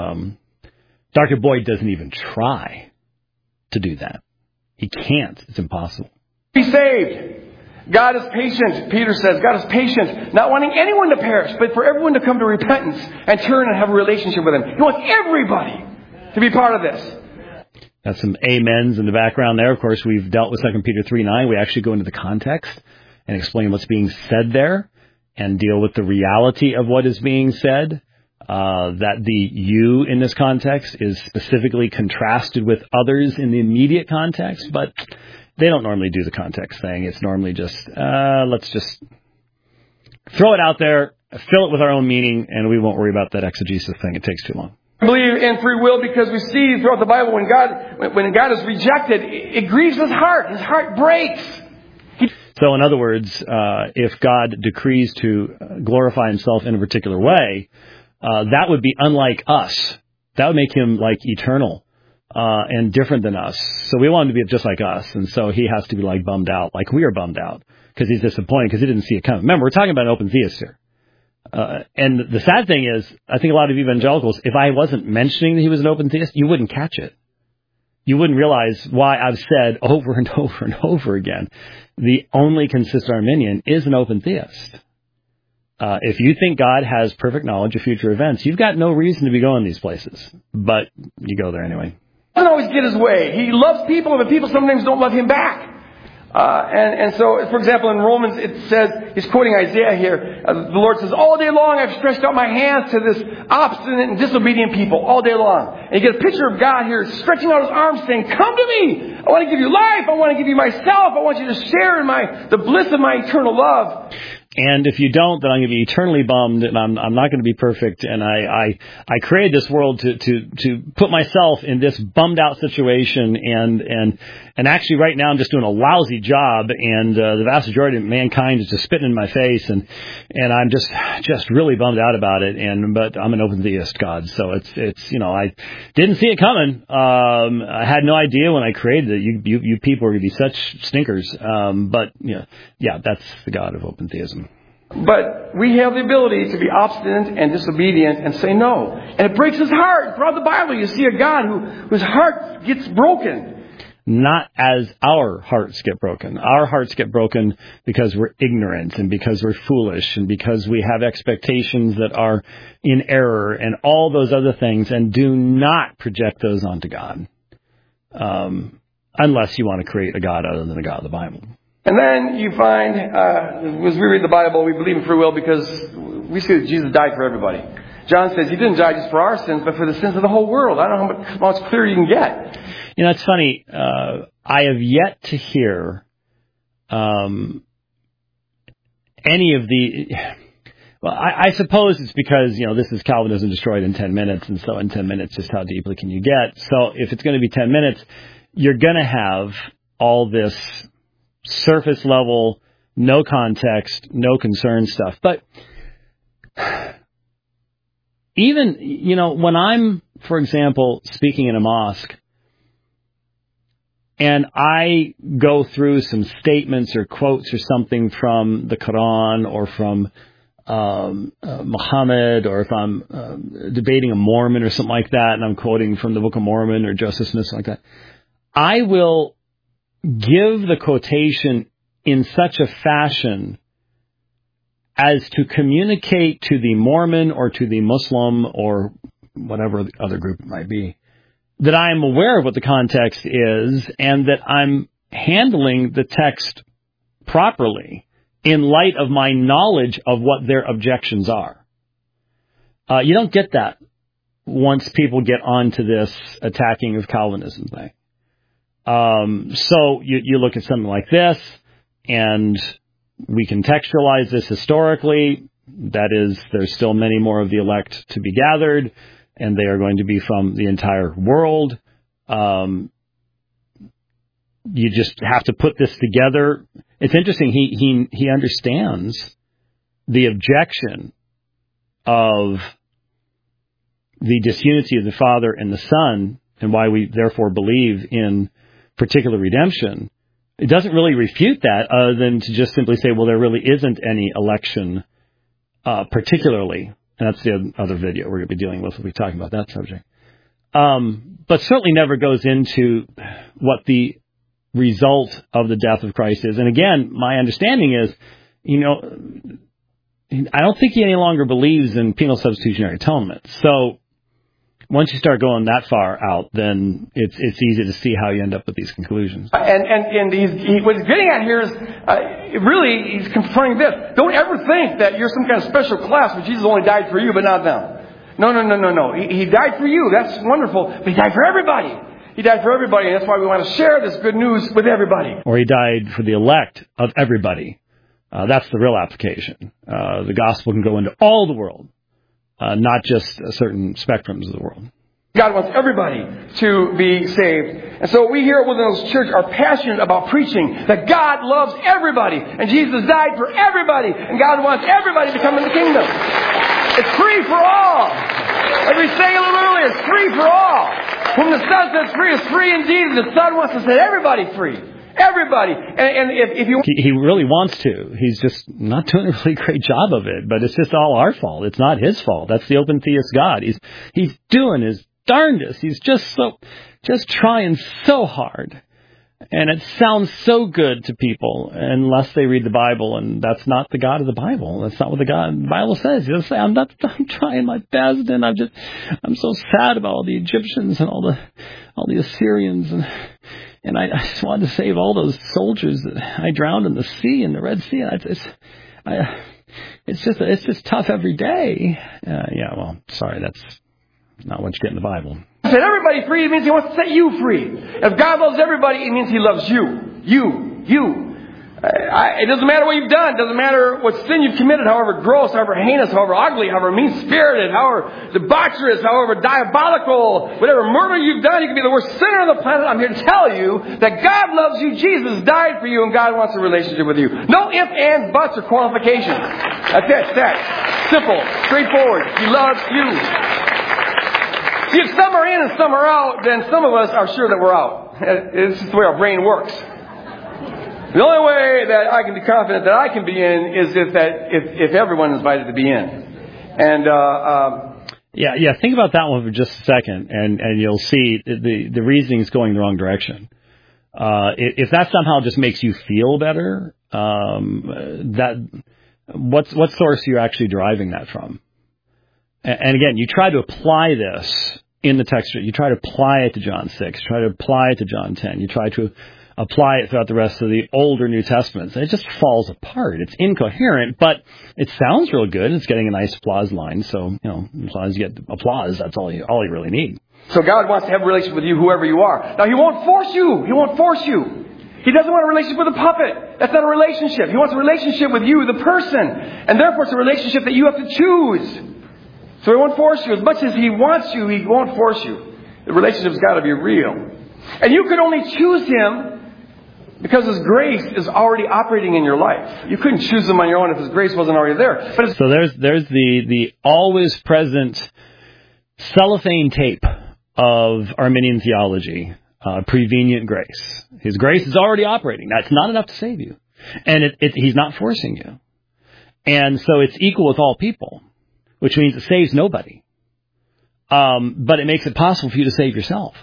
Dr. Boyd doesn't even try to do that. He can't. It's impossible. Be saved. God is patient, Peter says. God is patient, not wanting anyone to perish, but for everyone to come to repentance and turn and have a relationship with Him. He wants everybody to be part of this. That's some amens in the background there. Of course, we've dealt with 2 Peter 3:9. We actually go into the context and explain what's being said there and deal with the reality of what is being said. That the you in this context is specifically contrasted with others in the immediate context, but they don't normally do the context thing. It's normally just, let's just throw it out there, fill it with our own meaning, and we won't worry about that exegesis thing. It takes too long. I believe in free will because we see throughout the Bible when God is rejected, it grieves His heart. His heart breaks. So in other words, if God decrees to glorify Himself in a particular way, that would be unlike us. That would make Him like eternal. And different than us. So we want Him to be just like us. And so He has to be like bummed out, like we are bummed out, because He's disappointed because He didn't see it coming. Remember, we're talking about an open theist here. And the sad thing is, I think a lot of evangelicals, if I wasn't mentioning that he was an open theist, you wouldn't catch it. You wouldn't realize why I've said over and over and over again, the only consistent Arminian is an open theist. If you think God has perfect knowledge of future events, you've got no reason to be going these places. But you go there anyway. He doesn't always get his way. He loves people, but people sometimes don't love him back. And so, for example, in Romans, it says, he's quoting Isaiah here, the Lord says, all day long I've stretched out my hands to this obstinate and disobedient people, all day long. And you get a picture of God here stretching out His arms saying, come to me! I want to give you life, I want to give you myself, I want you to share in the bliss of my eternal love. And if you don't, then I'm going to be eternally bummed, and I'm not going to be perfect. And I created this world to put myself in this bummed out situation, and actually right now I'm just doing a lousy job, and the vast majority of mankind is just spitting in my face, and I'm just really bummed out about it. But I'm an open theist God, so it's I didn't see it coming. I had no idea when I created it. You people are going to be such stinkers. But that's the God of open theism. But we have the ability to be obstinate and disobedient and say no. And it breaks his heart. Throughout the Bible, you see a God whose heart gets broken. Not as our hearts get broken. Our hearts get broken because we're ignorant and because we're foolish and because we have expectations that are in error and all those other things, and do not project those onto God. Unless you want to create a God other than the God of the Bible. And then you find, as we read the Bible, we believe in free will because we see that Jesus died for everybody. John says he didn't die just for our sins, but for the sins of the whole world. I don't know how much clearer you can get. It's funny. I have yet to hear any of the... Well, I suppose it's because, this is Calvinism destroyed in 10 minutes, and so in 10 minutes, just how deeply can you get? So if it's going to be 10 minutes, you're going to have all this surface level, no context, no concern stuff. But even, when I'm, for example, speaking in a mosque, and I go through some statements or quotes or something from the Quran or from Muhammad, or if I'm debating a Mormon or something like that, and I'm quoting from the Book of Mormon or Joseph Smith, something like that, I will give the quotation in such a fashion as to communicate to the Mormon or to the Muslim or whatever the other group it might be that I am aware of what the context is and that I'm handling the text properly in light of my knowledge of what their objections are. You don't get that once people get onto this attacking of Calvinism thing. So you look at something like this, and we contextualize this historically. That is, there's still many more of the elect to be gathered, and they are going to be from the entire world. You just have to put this together. It's interesting. He understands the objection of the disunity of the Father and the Son, and why we therefore believe in particular redemption. It doesn't really refute that other than to just simply say, well, there really isn't any election particularly. And that's the other video we're going to be dealing with. We'll be talking about that subject. But certainly never goes into what the result of the death of Christ is. And again, my understanding is, I don't think he any longer believes in penal substitutionary atonement. So once you start going that far out, then it's easy to see how you end up with these conclusions. And what he's getting at here is, really, he's confronting this. Don't ever think that you're some kind of special class where Jesus only died for you, but not them. No. He died for you. That's wonderful. But he died for everybody. He died for everybody, and that's why we want to share this good news with everybody. Or he died for the elect of everybody. That's the real application. The gospel can go into all the world. Not just certain spectrums of the world. God wants everybody to be saved. And so we here at Woodland Hills Church are passionate about preaching that God loves everybody. And Jesus died for everybody. And God wants everybody to come in the kingdom. It's free for all. As we sang a little earlier, it's free for all. Whom the Son sets free is free indeed. And the Son wants to set everybody free. Everybody. And if you... He really wants to. He's just not doing a really great job of it. But it's just all our fault. It's not his fault. That's the open theist God. He's doing his darndest. He's just trying so hard. And it sounds so good to people unless they read the Bible. And that's not the God of the Bible. That's not what the Bible says. He'll say, I'm trying my best, and I'm so sad about all the Egyptians and all the Assyrians, and I just wanted to save all those soldiers that I drowned in the sea, in the Red Sea. It's just tough every day. Sorry, that's not what you get in the Bible. Set everybody free, it means he wants to set you free. If God loves everybody, it means he loves you. You. It doesn't matter what you've done. It doesn't matter what sin you've committed, however gross, however heinous, however ugly, however mean-spirited, however debaucherous, however diabolical, whatever murder you've done. You can be the worst sinner on the planet. I'm here to tell you that God loves you. Jesus died for you, and God wants a relationship with you. No ifs, ands, buts, or qualifications. That's it. That's simple, straightforward. He loves you. See, if some are in and some are out, then some of us are sure that we're out. It's just the way our brain works. The only way that I can be confident that I can be in is if everyone is invited to be in. And yeah. Think about that one for just a second, and you'll see the reasoning is going the wrong direction. If that somehow just makes you feel better, what source are you actually deriving that from? And again, you try to apply this in the text. You try to apply it to John 6. You try to apply it to John 10. You try to apply it throughout the rest of the older New Testaments. It just falls apart. It's incoherent, but it sounds real good. It's getting a nice applause line. So, as long as you get applause, that's all you really need. So God wants to have a relationship with you, whoever you are. Now, He won't force you. He won't force you. He doesn't want a relationship with a puppet. That's not a relationship. He wants a relationship with you, the person. And therefore, it's a relationship that you have to choose. So He won't force you. As much as He wants you, He won't force you. The relationship's got to be real. And you could only choose Him because His grace is already operating in your life. You couldn't choose Him on your own if His grace wasn't already there. But so there's the always present cellophane tape of Arminian theology, prevenient grace. His grace is already operating. That's not enough to save you. And He's not forcing you. And so it's equal with all people, which means it saves nobody. But it makes it possible for you to save yourself.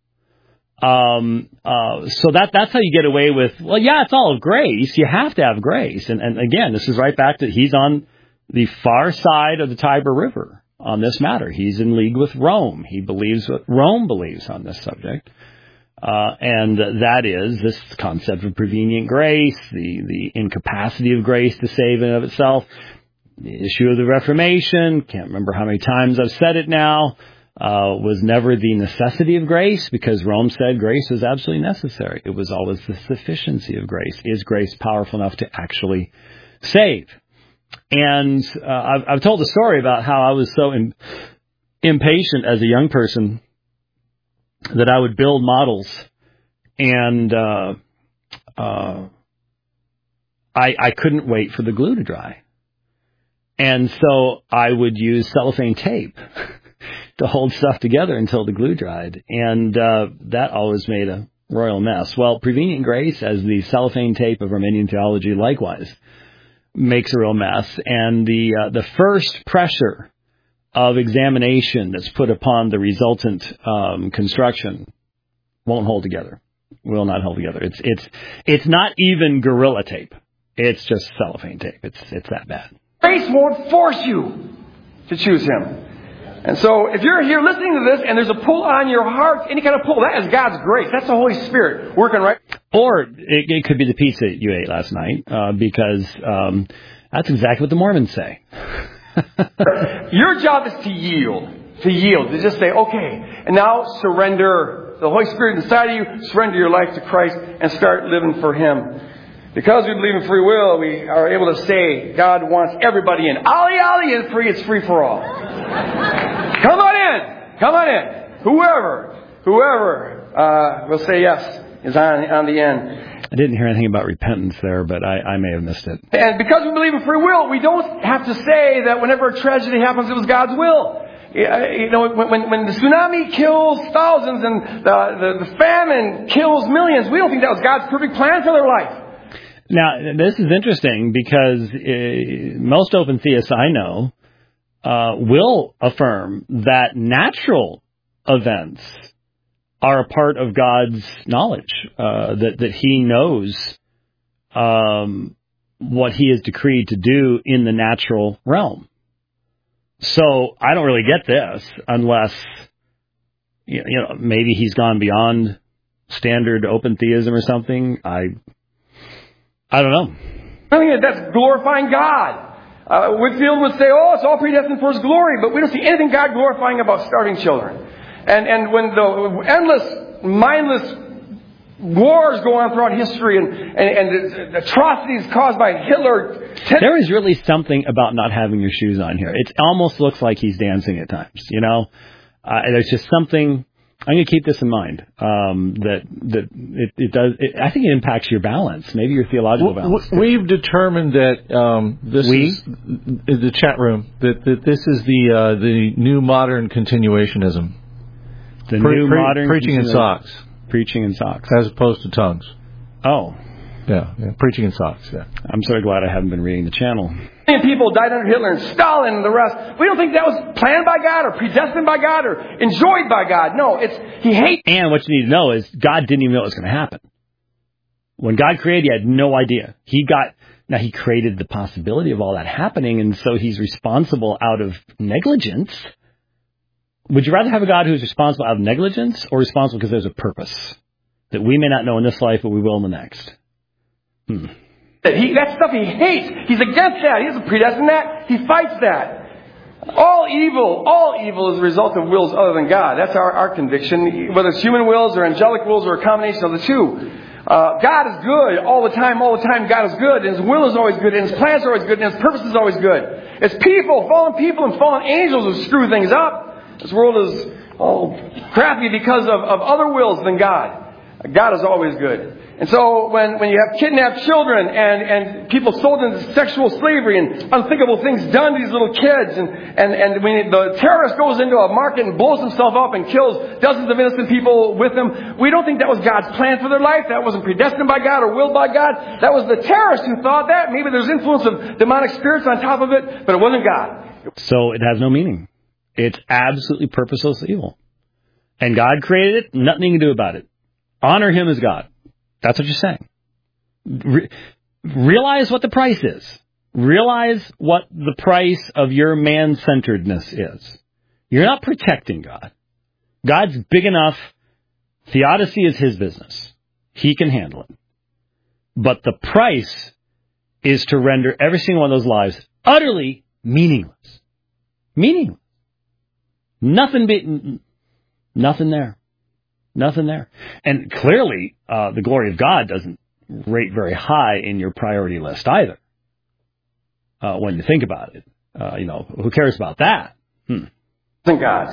So that's how you get away with, well, yeah, it's all grace. You have to have grace. And again, this is right back to, he's on the far side of the Tiber River on this matter. He's in league with Rome. He believes what Rome believes on this subject. And that is this concept of prevenient grace, the incapacity of grace to save in and of itself, the issue of the Reformation. Can't remember how many times I've said it now. Was never the necessity of grace, because Rome said grace was absolutely necessary. It was always the sufficiency of grace. Is grace powerful enough to actually save? And I've told a story about how I was so impatient as a young person that I would build models, and I couldn't wait for the glue to dry. And so I would use cellophane tape to hold stuff together until the glue dried. And that always made a royal mess. Well, prevenient grace, as the cellophane tape of Arminian theology, likewise makes a real mess. And the first pressure of examination that's put upon the resultant construction won't hold together. Will not hold together. It's not even Gorilla Tape. It's just cellophane tape. It's that bad. Grace won't force you to choose Him. And so if you're here listening to this and there's a pull on your heart, any kind of pull, that is God's grace. That's the Holy Spirit working right. Or it could be the pizza you ate last night, because that's exactly what the Mormons say. Your job is to yield, to just say, okay, and now surrender the Holy Spirit inside of you, surrender your life to Christ and start living for Him. Because we believe in free will, we are able to say God wants everybody in. Ollie, ollie, and free, it's free for all. Come on in. Whoever will say yes is on the end. I didn't hear anything about repentance there, but I may have missed it. And because we believe in free will, we don't have to say that whenever a tragedy happens, it was God's will. When the tsunami kills thousands and the famine kills millions, we don't think that was God's perfect plan for their life. Now, this is interesting because most open theists I know will affirm that natural events are a part of God's knowledge, that He knows what He has decreed to do in the natural realm. So I don't really get this unless, maybe He's gone beyond standard open theism or something. I don't know. I think that's glorifying God. Whitfield would say, it's all predestined for His glory, but we don't see anything God glorifying about starting children. And when the endless, mindless wars go on throughout history and atrocities caused by Hitler. There is really something about not having your shoes on here. It almost looks like he's dancing at times, you know. There's just something. I'm going to keep this in mind. That it does. I think it impacts your balance, maybe your theological balance. We've determined that this is the chat room that this is the new modern continuationism. The new modern preaching in socks. Preaching in socks, as opposed to tongues. Oh, yeah, preaching in socks. Yeah. I'm so glad I haven't been reading the channel. And people died under Hitler and Stalin and the rest. We don't think that was planned by God or predestined by God or enjoyed by God. No, He hates. And what you need to know is God didn't even know it was going to happen. When God created, He had no idea. He created the possibility of all that happening, and so He's responsible out of negligence. Would you rather have a God who's responsible out of negligence or responsible because there's a purpose that we may not know in this life, but we will in the next? That stuff He hates. He's against that. He doesn't predestine that. He fights that. All evil is a result of wills other than God. That's our conviction. Whether it's human wills or angelic wills or a combination of the two. God is good all the time. God is good. And His will is always good. And His plans are always good. And His purpose is always good. It's fallen people and fallen angels who screw things up. This world is all crappy because of other wills than God. God is always good. And so when you have kidnapped children and people sold into sexual slavery and unthinkable things done to these little kids and when the terrorist goes into a market and blows himself up and kills dozens of innocent people with him, we don't think that was God's plan for their life. That wasn't predestined by God or willed by God. That was the terrorist who thought that. Maybe there's influence of demonic spirits on top of it, but it wasn't God. So it has no meaning. It's absolutely purposeless evil. And God created it, nothing you can do about it. Honor Him as God. That's what you're saying. Realize what the price is. Realize what the price of your man-centeredness is. You're not protecting God. God's big enough. Theodicy is His business. He can handle it. But the price is to render every single one of those lives utterly meaningless. Meaningless. Nothing there. Nothing there. And clearly, the glory of God doesn't rate very high in your priority list either. When you think about it. Who cares about that? Thank God.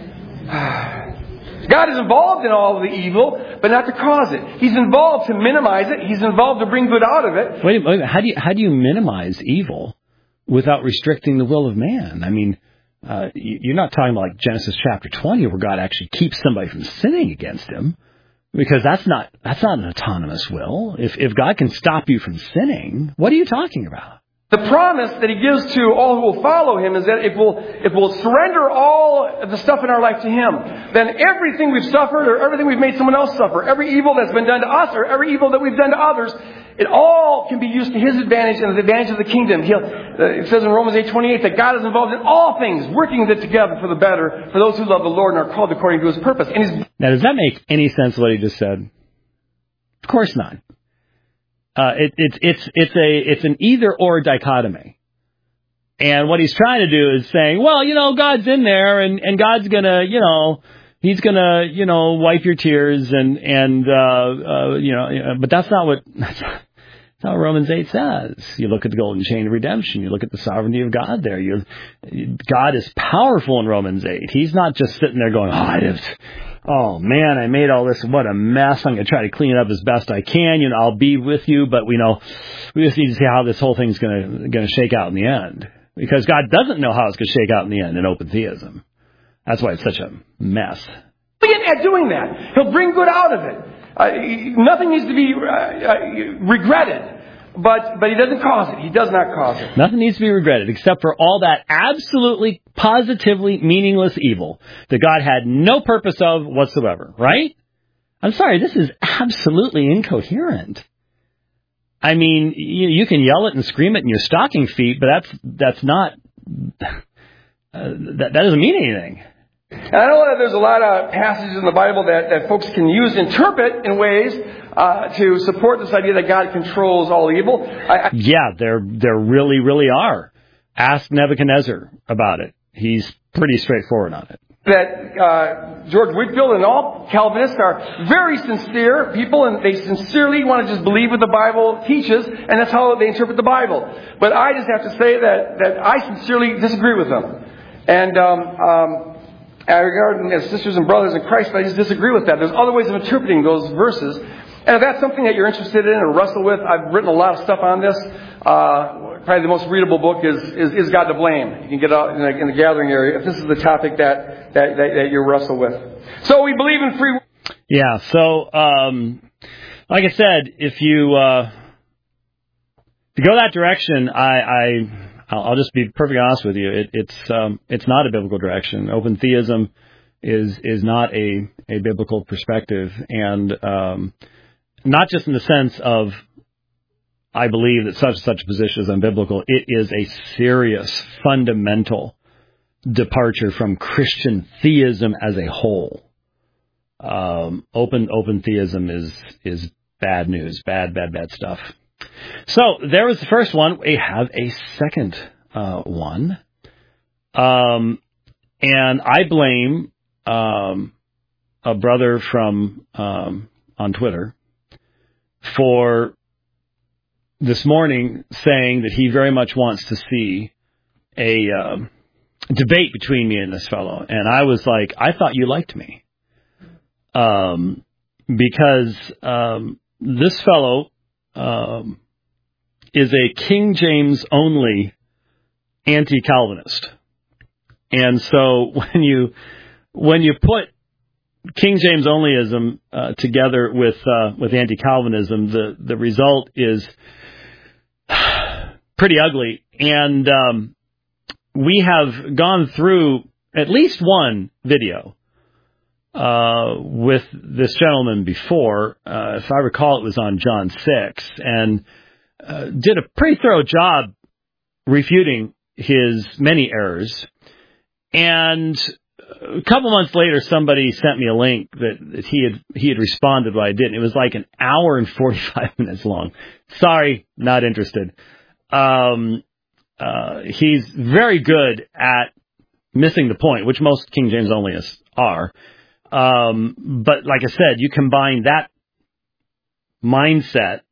God is involved in all of the evil, but not to cause it. He's involved to minimize it. He's involved to bring good out of it. Wait a minute. How do you minimize evil without restricting the will of man? I mean, you're not talking about like Genesis chapter 20 where God actually keeps somebody from sinning against him, because that's not an autonomous will. If God can stop you from sinning, what are you talking about? The promise that He gives to all who will follow Him is that if we'll surrender all of the stuff in our life to Him, then everything we've suffered or everything we've made someone else suffer, every evil that's been done to us or every evil that we've done to others, it all can be used to His advantage and the advantage of the kingdom. It says in Romans 8:28 that God is involved in all things, working it together for the better for those who love the Lord and are called according to His purpose. Now, does that make any sense what He just said? Of course not. It's an either or dichotomy. And what He's trying to do is saying, well, God's in there and God's gonna, He's gonna, wipe your tears but that's not what Romans 8 says. You look at the golden chain of redemption. You look at the sovereignty of God there. God is powerful in Romans 8. He's not just sitting there going, oh man, I made all this. What a mess. I'm going to try to clean it up as best I can. I'll be with you, but we just need to see how this whole thing's going to shake out in the end. Because God doesn't know how it's going to shake out in the end in open theism. That's why it's such a mess. At doing that, He'll bring good out of it. Nothing needs to be regretted. But He doesn't cause it. He does not cause it. Nothing needs to be regretted except for all that absolutely, positively meaningless evil that God had no purpose of whatsoever, right? I'm sorry, this is absolutely incoherent. I mean, you can yell it and scream it in your stocking feet, but that's not, that doesn't mean anything. And I know that there's a lot of passages in the Bible that folks can interpret in ways to support this idea that God controls all evil. Yeah, there really, really are. Ask Nebuchadnezzar about it. He's pretty straightforward on it. that George Whitefield and all Calvinists are very sincere people, and they sincerely want to just believe what the Bible teaches, and that's how they interpret the Bible. But I just have to say that I sincerely disagree with them. And I regard them as sisters and brothers in Christ, but I just disagree with that. There's other ways of interpreting those verses. And if that's something that you're interested in or wrestle with, I've written a lot of stuff on this. Probably the most readable book is God to Blame? You can get out in the gathering area if this is the topic that you wrestle with. So we believe in free will. Yeah, so like I said, if you go that direction, I'll just be perfectly honest with you. It's not a biblical direction. Open theism is not a biblical perspective, and not just in the sense of I believe that such a position is unbiblical. It is a serious, fundamental departure from Christian theism as a whole. Open theism is bad news, bad stuff. So there was the first one. We have a second one, and I blame a brother from on Twitter for this morning saying that he very much wants to see a debate between me and this fellow. And I was like, I thought you liked me. Because this fellow is a King James only anti-Calvinist. And so when you put King James onlyism together with anti-Calvinism, the result is pretty ugly. And we have gone through at least one video with this gentleman before. If I recall, it was on John 6, and did a pretty thorough job refuting his many errors. And a couple months later, somebody sent me a link that he had responded what I did. And it was like an hour and 45 minutes long. Sorry, not interested. He's very good at missing the point, which most King James onlyists are. But like I said, you combine that mindset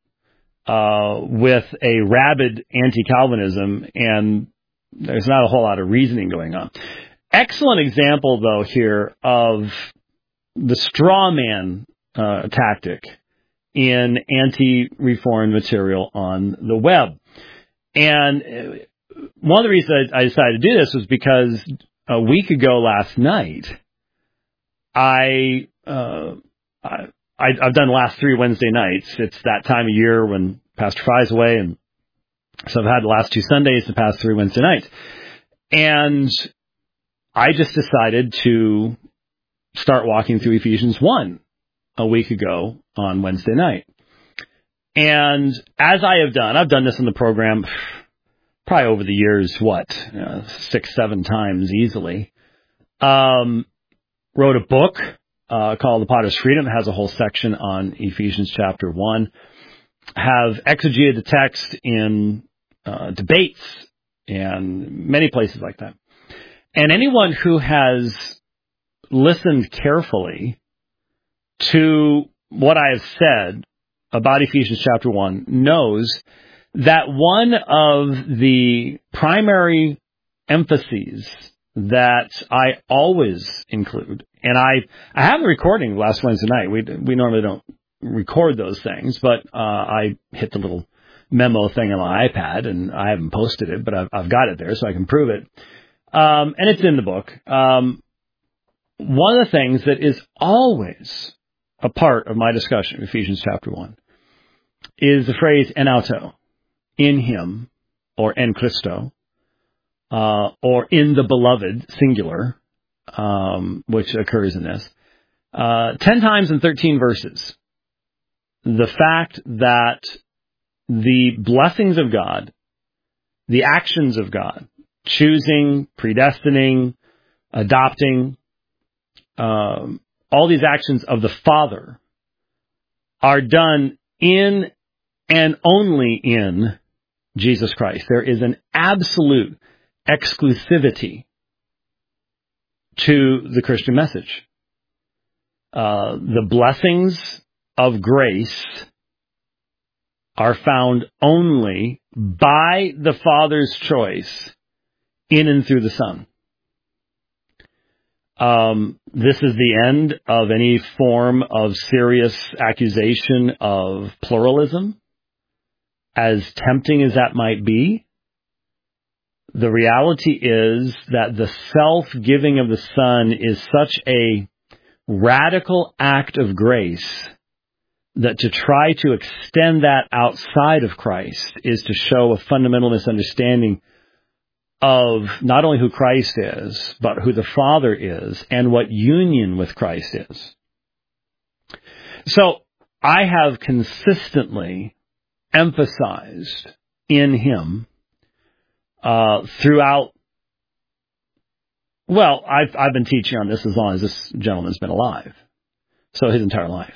with a rabid anti-Calvinism, and there's not a whole lot of reasoning going on. Excellent example, though, here of the straw man tactic in anti-reformed material on the web. And one of the reasons I decided to do this was because a week ago last night, I've done the last 3 Wednesday nights. It's that time of year when Pastor Fry's away, and so I've had the last 2 Sundays, the past 3 Wednesday nights. And I just decided to start walking through Ephesians 1 a week ago on Wednesday night. And as I've done this in the program probably over the years, 6-7 times easily. Wrote a book called The Potter's Freedom. It has a whole section on Ephesians chapter 1. Have exegeted the text in debates and many places like that. And anyone who has listened carefully to what I have said about Ephesians chapter 1 knows that one of the primary emphases that I always include, and I have a recording last Wednesday night. We normally don't record those things, but I hit the little memo thing on my iPad, and I haven't posted it, but I've got it there so I can prove it. And it's in the book. One of the things that is always a part of my discussion of Ephesians chapter 1 is the phrase en auto, in him, or en Christo, or in the beloved, singular, which occurs in this, 10 times in 13 verses. The fact that the blessings of God, the actions of God, choosing, predestining, adopting, all these actions of the Father are done in and only in Jesus Christ. There is an absolute exclusivity to the Christian message. The blessings of grace are found only by the Father's choice in and through the Son. This is the end of any form of serious accusation of pluralism, as tempting as that might be. The reality is that the self-giving of the Son is such a radical act of grace that to try to extend that outside of Christ is to show a fundamental misunderstanding of not only who Christ is, but who the Father is and what union with Christ is. So I have consistently emphasized in him throughout, well, I've been teaching on this as long as this gentleman's been alive, so his entire life.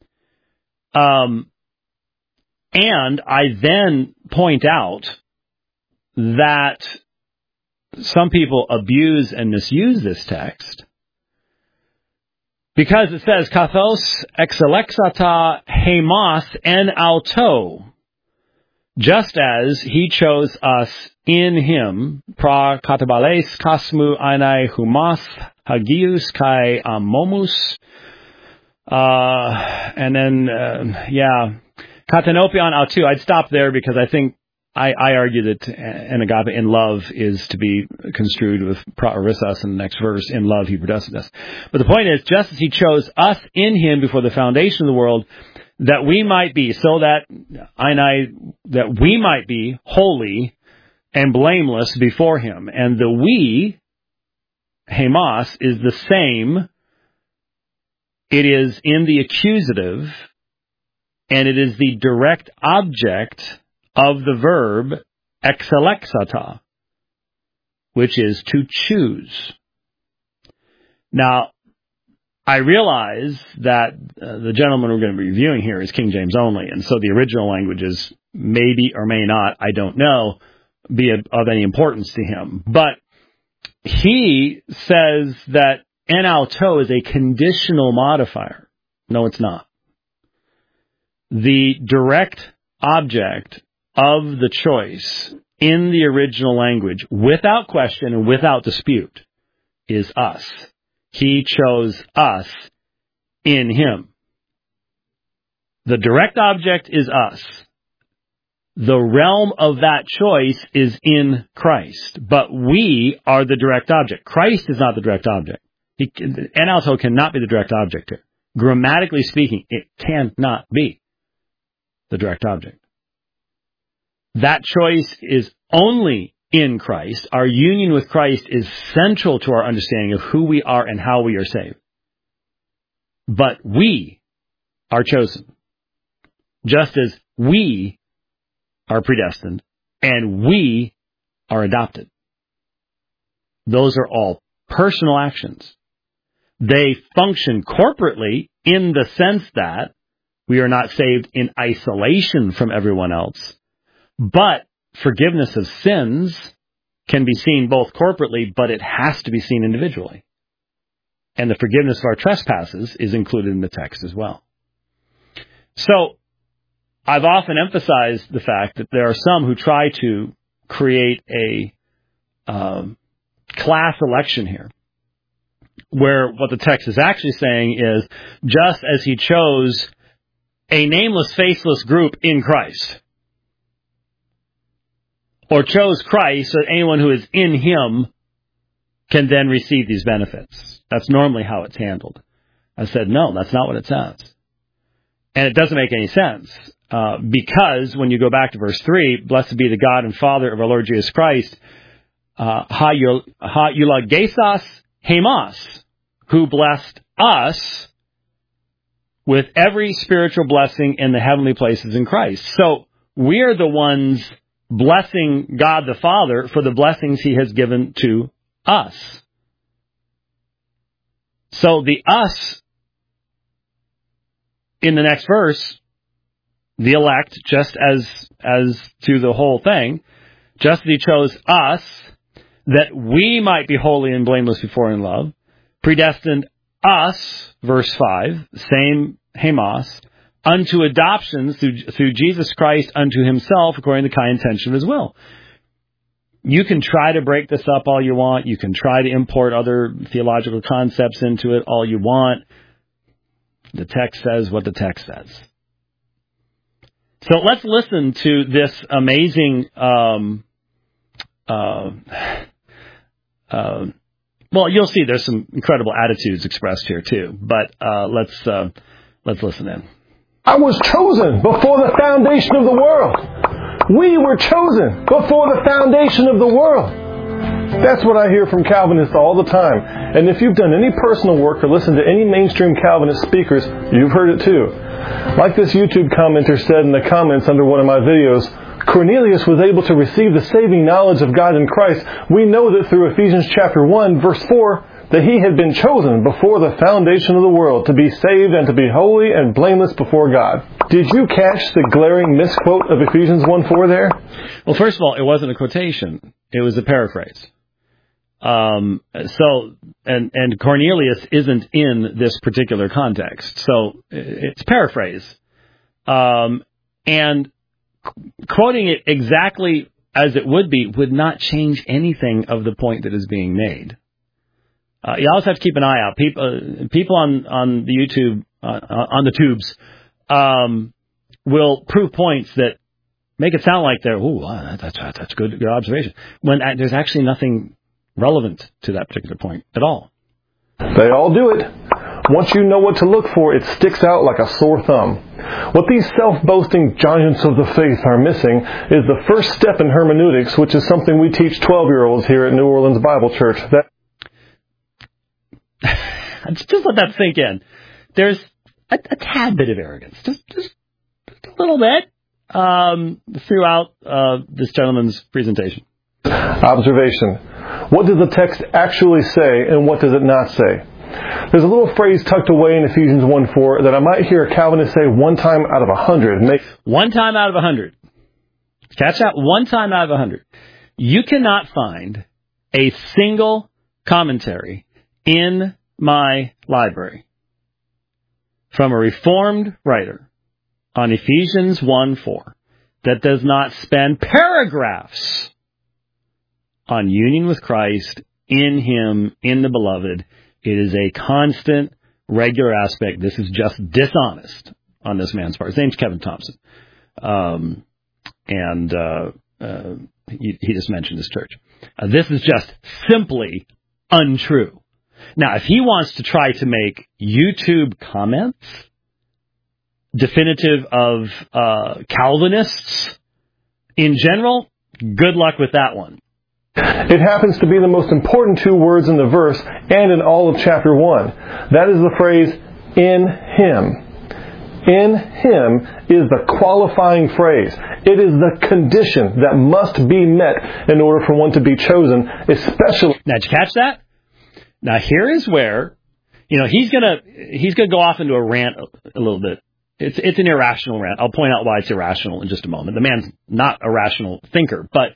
And I then point out that some people abuse and misuse this text because it says, Kathos exelexata hemas en auto, just as he chose us in him, pra katabales kasmu ainai humas hagius kai amomus, and then, katanopion autu. I'd stop there because I think I argue that an agape in love is to be construed with praorisas in the next verse, in love he predestined us. But the point is, just as he chose us in him before the foundation of the world, that we might be, that we might be holy and blameless before him. And the we, hemas, is the same. It is in the accusative, and it is the direct object of the verb exelexata, which is to choose. Now, I realize that the gentleman we're going to be reviewing here is King James only, and so the original languages maybe or may not, I don't know, be of any importance to him. But he says that en auto is a conditional modifier. No, it's not. The direct object of the choice in the original language, without question and without dispute, is us. He chose us in him. The direct object is us. The realm of that choice is in Christ, but we are the direct object. Christ is not the direct object. En auto cannot be the direct object here. Grammatically speaking, it cannot be the direct object. That choice is only in Christ. Our union with Christ is central to our understanding of who we are and how we are saved. But we are chosen, just as we are predestined and we are adopted. Those are all personal actions. They function corporately in the sense that we are not saved in isolation from everyone else, but forgiveness of sins can be seen both corporately, but it has to be seen individually. And the forgiveness of our trespasses is included in the text as well. So, I've often emphasized the fact that there are some who try to create a class election here, where what the text is actually saying is, just as he chose a nameless, faceless group in Christ, or chose Christ so that anyone who is in him can then receive these benefits. That's normally how it's handled. I said, no, that's not what it says. And it doesn't make any sense, because when you go back to verse 3, blessed be the God and Father of our Lord Jesus Christ, ha eulagesas hemas, who blessed us with every spiritual blessing in the heavenly places in Christ. So we are the ones blessing God the Father for the blessings he has given to us. So the us in the next verse, the elect, just as to the whole thing, just as he chose us, that we might be holy and blameless before in love, predestined us, verse 5, same Hemos, unto adoption through Jesus Christ unto himself, according to the kind intention of his will. You can try to break this up all you want. You can try to import other theological concepts into it all you want. The text says what the text says. So let's listen to this amazing, well, you'll see there's some incredible attitudes expressed here too, but let's listen in. I was chosen before the foundation of the world. We were chosen before the foundation of the world. That's what I hear from Calvinists all the time. And if you've done any personal work or listened to any mainstream Calvinist speakers, you've heard it too. Like this YouTube commenter said in the comments under one of my videos, Cornelius was able to receive the saving knowledge of God in Christ. We know that through Ephesians chapter 1, verse 4, that he had been chosen before the foundation of the world to be saved and to be holy and blameless before God. Did you catch the glaring misquote of Ephesians 1:4 there? Well, first of all, it wasn't a quotation. It was a paraphrase. And Cornelius isn't in this particular context. So it's paraphrase. And quoting it exactly as it would be would not change anything of the point that is being made. You also have to keep an eye out. People on the YouTube, on the tubes, will prove points that make it sound like they're, that's good observation, when there's actually nothing relevant to that particular point at all. They all do it. Once you know what to look for, it sticks out like a sore thumb. What these self-boasting giants of the faith are missing is the first step in hermeneutics, which is something we teach 12-year-olds here at New Orleans Bible Church. Just let that sink in. There's a tad bit of arrogance, just a little bit, throughout this gentleman's presentation. Observation. What does the text actually say, and what does it not say? There's a little phrase tucked away in Ephesians 1:4 that I might hear a Calvinist say one time out of 100. One time out of 100. Catch that? One time out of 100. You cannot find a single commentary in my library from a Reformed writer on Ephesians 1:4 that does not spend paragraphs on union with Christ, in Him, in the Beloved. It is a constant, regular aspect. This is just dishonest on this man's part. His name's Kevin Thompson. He just mentioned his church. This is just simply untrue. Now, if he wants to try to make YouTube comments definitive of Calvinists in general, good luck with that one. It happens to be the most important two words in the verse and in all of chapter 1. That is the phrase, in Him. In Him is the qualifying phrase. It is the condition that must be met in order for one to be chosen, especially... Now, did you catch that? Now, here is where, he's gonna go off into a rant a little bit. It's an irrational rant. I'll point out why it's irrational in just a moment. The man's not a rational thinker, but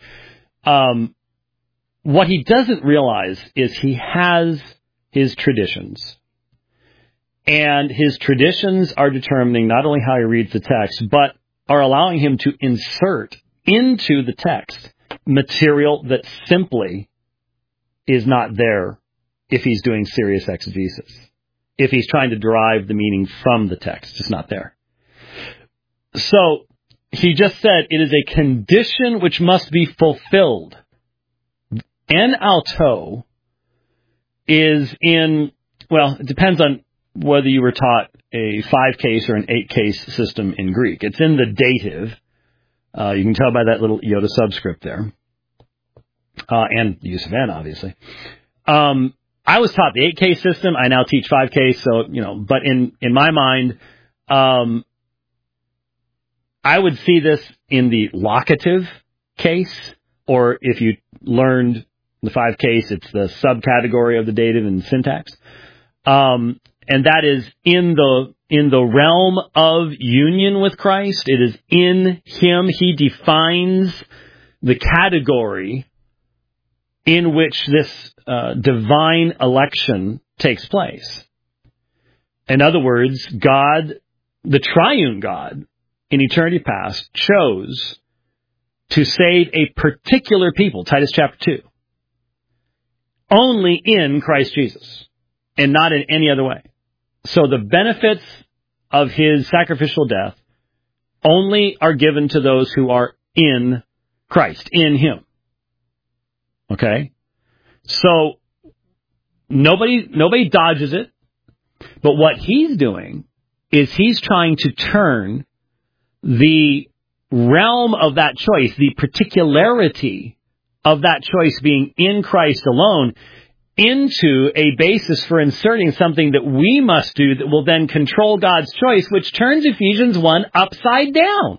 what he doesn't realize is he has his traditions. And his traditions are determining not only how he reads the text, but are allowing him to insert into the text material that simply is not there if he's doing serious exegesis. If he's trying to derive the meaning from the text, it's not there. So he just said it is a condition which must be fulfilled. En alto is in, well, it depends on whether you were taught a 5-case or an 8-case system in Greek. It's in the dative. You can tell by that little iota subscript there. And the use of en, obviously. I was taught the 8-case system. I now teach 5-case, so, but in my mind, I would see this in the locative case, or if you learned the 5-case, it's the subcategory of the dative and syntax. And that is in the realm of union with Christ. It is in Him. He defines the category in which this divine election takes place. In other words, God, the triune God, in eternity past, chose to save a particular people, Titus chapter 2, only in Christ Jesus, and not in any other way. So the benefits of his sacrificial death only are given to those who are in Christ, in him. Okay? So nobody dodges it, but what he's doing is he's trying to turn the realm of that choice, the particularity of that choice being in Christ alone, into a basis for inserting something that we must do that will then control God's choice, which turns Ephesians 1 upside down.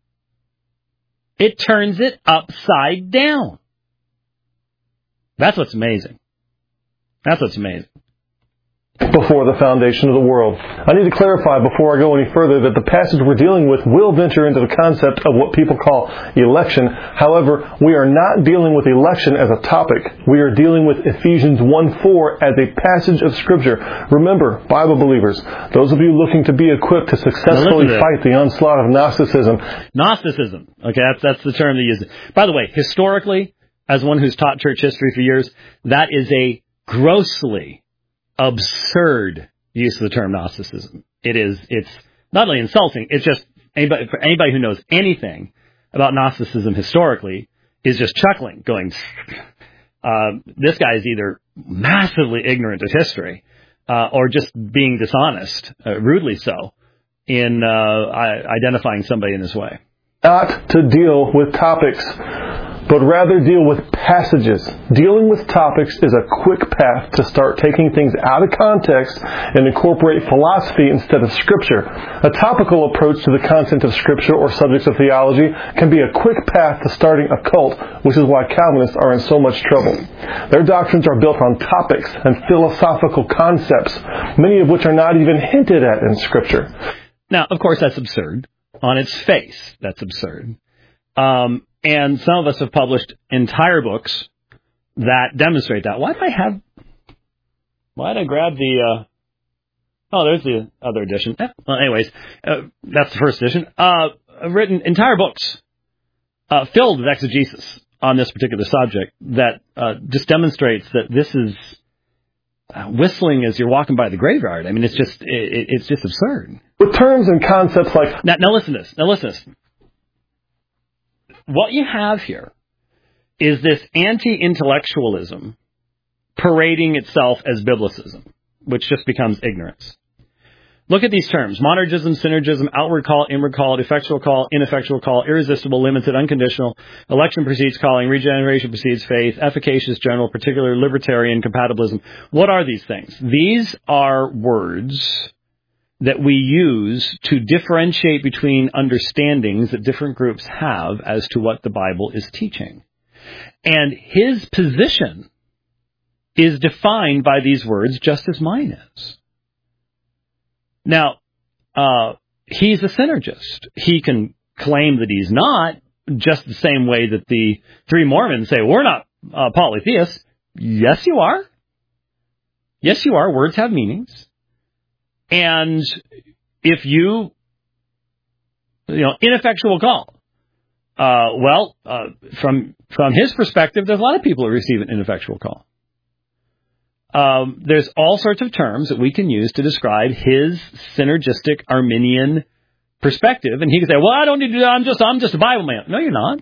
It turns it upside down. That's what's amazing. That's what's amazing. Before the foundation of the world. I need to clarify before I go any further that the passage we're dealing with will venture into the concept of what people call election. However, we are not dealing with election as a topic. We are dealing with Ephesians 1:4 as a passage of Scripture. Remember, Bible believers, those of you looking to be equipped to successfully fight the onslaught of Gnosticism. Gnosticism. Okay, that's the term they use. By the way, historically, as one who's taught church history for years, that is a grossly absurd use of the term Gnosticism. It's not only insulting, it's just anybody who knows anything about Gnosticism historically is just chuckling, going, this guy is either massively ignorant of history or just being dishonest, rudely so, in identifying somebody in this way. Not to deal with topics, but rather deal with passages. Dealing with topics is a quick path to start taking things out of context and incorporate philosophy instead of Scripture. A topical approach to the content of Scripture or subjects of theology can be a quick path to starting a cult, which is why Calvinists are in so much trouble. Their doctrines are built on topics and philosophical concepts, many of which are not even hinted at in Scripture. Now, of course, that's absurd. On its face, that's absurd. And some of us have published entire books that demonstrate that. Why did I grab the... there's the other edition. Well, anyways, that's the first edition. I've written entire books filled with exegesis on this particular subject that just demonstrates that this is whistling as you're walking by the graveyard. I mean, it's just absurd. With terms and concepts like... Now listen to this. What you have here is this anti-intellectualism parading itself as biblicism, which just becomes ignorance. Look at these terms: monergism, synergism, outward call, inward call, effectual call, ineffectual call, irresistible, limited, unconditional, election precedes calling, regeneration precedes faith, efficacious, general, particular, libertarian, compatibilism. What are these things? These are words that we use to differentiate between understandings that different groups have as to what the Bible is teaching. And his position is defined by these words just as mine is. Now, he's a synergist. He can claim that he's not, just the same way that the three Mormons say, we're not polytheists. Yes, you are. Yes, you are. Words have meanings. And if ineffectual call, from his perspective, there's a lot of people who receive an ineffectual call. There's all sorts of terms that we can use to describe his synergistic Arminian perspective, and he can say, "Well, I don't need to do that. I'm just a Bible man." No, you're not.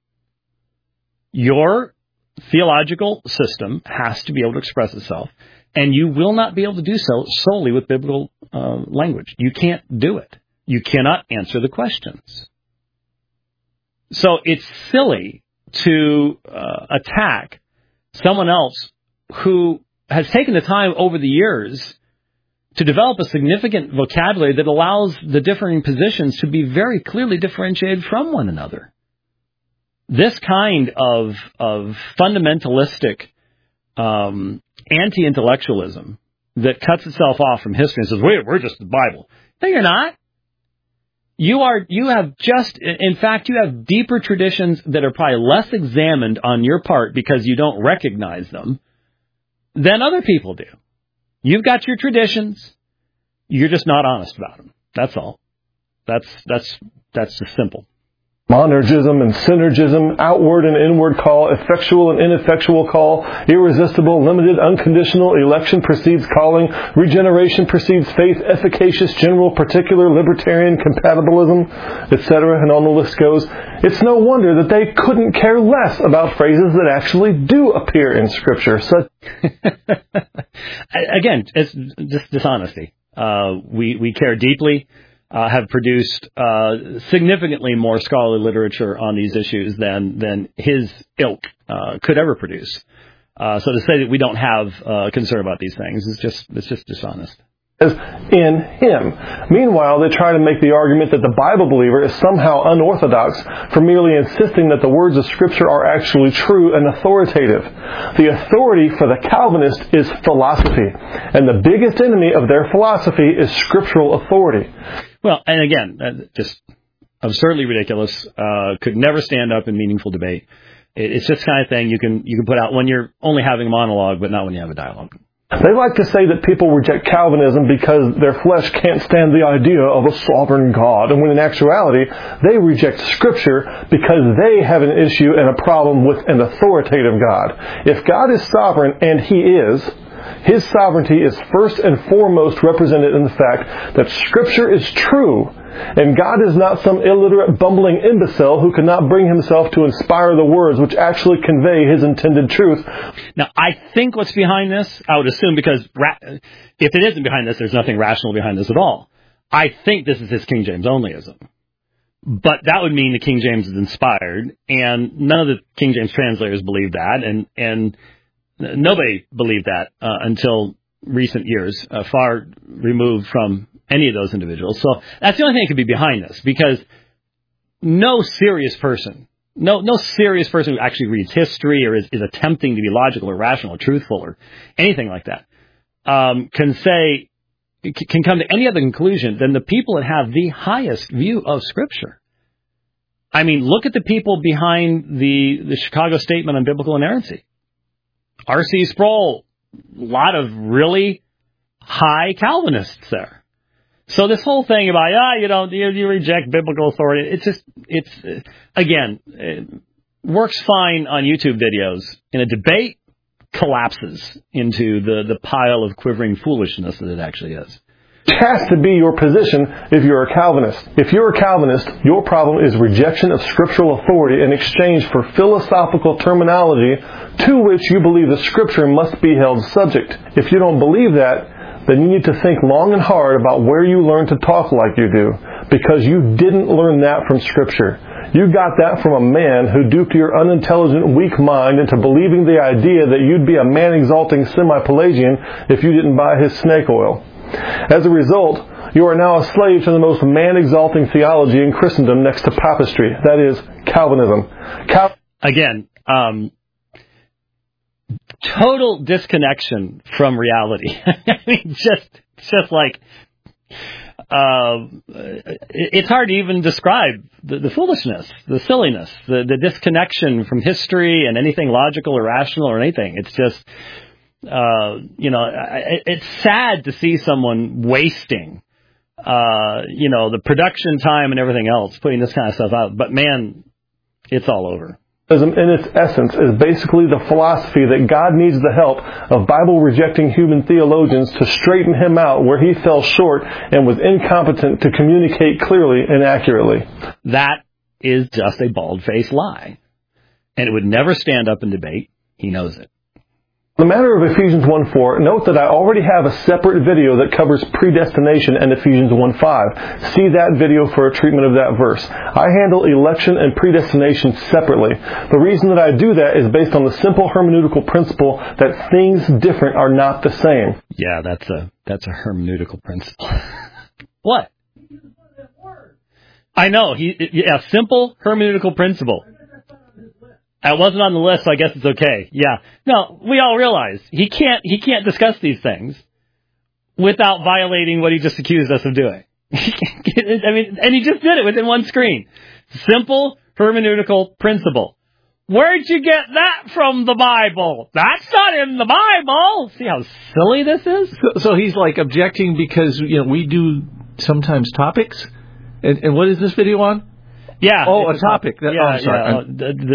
Your theological system has to be able to express itself. And you will not be able to do so solely with biblical language. You can't do it. You cannot answer the questions. So it's silly to attack someone else who has taken the time over the years to develop a significant vocabulary that allows the differing positions to be very clearly differentiated from one another. This kind of fundamentalistic anti-intellectualism that cuts itself off from history and says, we're just the Bible. No, you're not. You have deeper traditions that are probably less examined on your part because you don't recognize them than other people do. You've got your traditions. You're just not honest about them. That's all. That's just simple. Monergism and synergism, outward and inward call, effectual and ineffectual call, irresistible, limited, unconditional, election precedes calling, regeneration precedes faith, efficacious, general, particular, libertarian, compatibilism, etc., and on the list goes. It's no wonder that they couldn't care less about phrases that actually do appear in Scripture. Again, it's just dishonesty. We care deeply. Have produced significantly more scholarly literature on these issues than his ilk could ever produce. So to say that we don't have concern about these things is just dishonest. In him. Meanwhile, they try to make the argument that the Bible believer is somehow unorthodox for merely insisting that the words of Scripture are actually true and authoritative. The authority for the Calvinist is philosophy, and the biggest enemy of their philosophy is scriptural authority. Well, and again, just absurdly ridiculous, could never stand up in meaningful debate. It's just the kind of thing you can put out when you're only having a monologue, but not when you have a dialogue. They like to say that people reject Calvinism because their flesh can't stand the idea of a sovereign God, and when in actuality, they reject Scripture because they have an issue and a problem with an authoritative God. If God is sovereign, and He is, His sovereignty is first and foremost represented in the fact that Scripture is true, and God is not some illiterate, bumbling imbecile who cannot bring himself to inspire the words which actually convey His intended truth. Now, I think what's behind this, I would assume, because if it isn't behind this, there's nothing rational behind this at all. I think this is his King James onlyism. But that would mean the King James is inspired, and none of the King James translators believe that, and nobody believed that until recent years, far removed from any of those individuals. So that's the only thing that could be behind this, because no serious person who actually reads history or is attempting to be logical or rational or truthful or anything like that can come to any other conclusion than the people that have the highest view of Scripture. I mean, look at the people behind the Chicago Statement on Biblical Inerrancy. R.C. Sproul, a lot of really high Calvinists there. So this whole thing about, you reject biblical authority, it works fine on YouTube videos. In a debate, collapses into the pile of quivering foolishness that it actually is. It has to be your position if you're a Calvinist. If you're a Calvinist, your problem is rejection of scriptural authority in exchange for philosophical terminology to which you believe the Scripture must be held subject. If you don't believe that, then you need to think long and hard about where you learn to talk like you do, because you didn't learn that from Scripture. You got that from a man who duped your unintelligent, weak mind into believing the idea that you'd be a man-exalting semi-Pelagian if you didn't buy his snake oil. As a result, you are now a slave to the most man-exalting theology in Christendom next to papistry. That is, Calvinism. Again, total disconnection from reality. I mean, just like, it's hard to even describe the foolishness, the silliness, the disconnection from history and anything logical or rational or anything. It's just, it's sad to see someone wasting, the production time and everything else, putting this kind of stuff out. But man, it's all over. In its essence is basically the philosophy that God needs the help of Bible-rejecting human theologians to straighten him out where he fell short and was incompetent to communicate clearly and accurately. That is just a bald-faced lie. And it would never stand up in debate. He knows it. On the matter of Ephesians 1:4, note that I already have a separate video that covers predestination and Ephesians 1:5. See that video for a treatment of that verse. I handle election and predestination separately. The reason that I do that is based on the simple hermeneutical principle that things different are not the same. Yeah, that's a hermeneutical principle. What? I know. Simple hermeneutical principle. It wasn't on the list, so I guess it's okay. Yeah. No, we all realize he can't discuss these things without violating what he just accused us of doing. I mean, and he just did it within one screen. Simple hermeneutical principle. Where'd you get that from the Bible? That's not in the Bible. See how silly this is? So he's like objecting because, we do sometimes topics? And what is this video on? Yeah. Oh, a topic. I'm sorry.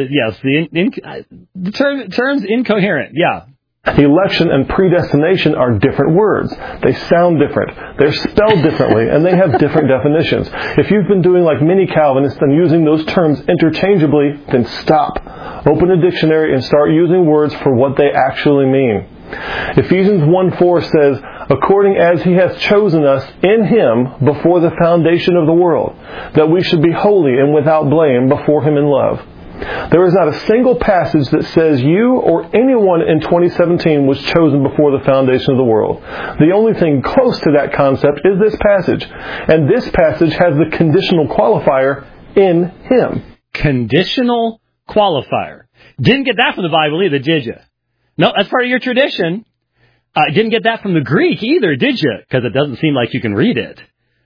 The term's incoherent. Yeah. Election and predestination are different words. They sound different. They're spelled differently, and they have different definitions. If you've been doing like many Calvinists and using those terms interchangeably, then stop. Open a dictionary and start using words for what they actually mean. Ephesians 1:4 says, according as He hath chosen us in Him before the foundation of the world, that we should be holy and without blame before Him in love. There is not a single passage that says you or anyone in 2017 was chosen before the foundation of the world. The only thing close to that concept is this passage. And this passage has the conditional qualifier, in Him. Conditional qualifier. Didn't get that from the Bible either, did you? No, that's part of your tradition. Didn't get that from the Greek either, did you? Because it doesn't seem like you can read it.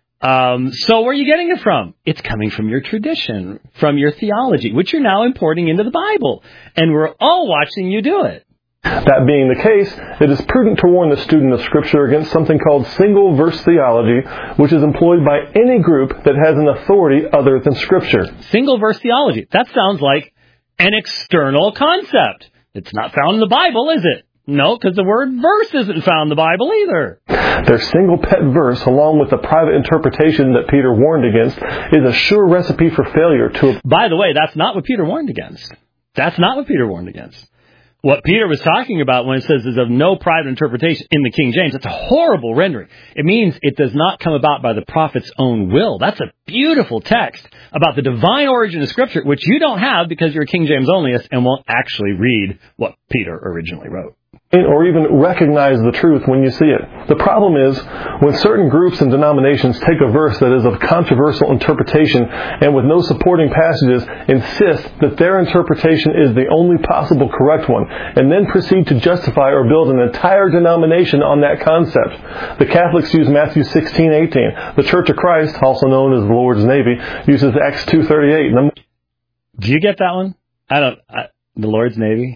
So where are you getting it from? It's coming from your tradition, from your theology, which you're now importing into the Bible. And we're all watching you do it. That being the case, it is prudent to warn the student of Scripture against something called single-verse theology, which is employed by any group that has an authority other than Scripture. Single-verse theology. That sounds like an external concept. It's not found in the Bible, is it? No, because the word verse isn't found in the Bible either. Their single pet verse, along with the private interpretation that Peter warned against, is a sure recipe for failure to... By the way, that's not what Peter warned against. That's not what Peter warned against. What Peter was talking about when it says there's of no private interpretation in the King James, it's a horrible rendering. It means it does not come about by the prophet's own will. That's a beautiful text about the divine origin of Scripture, which you don't have because you're a King James onlyist and won't actually read what Peter originally wrote. Or even recognize the truth when you see it. The problem is, when certain groups and denominations take a verse that is of controversial interpretation and with no supporting passages insist that their interpretation is the only possible correct one, and then proceed to justify or build an entire denomination on that concept. The Catholics use Matthew 16:18. The Church of Christ, also known as the Lord's Navy, uses Acts 2:38. Do you get that one? The Lord's Navy?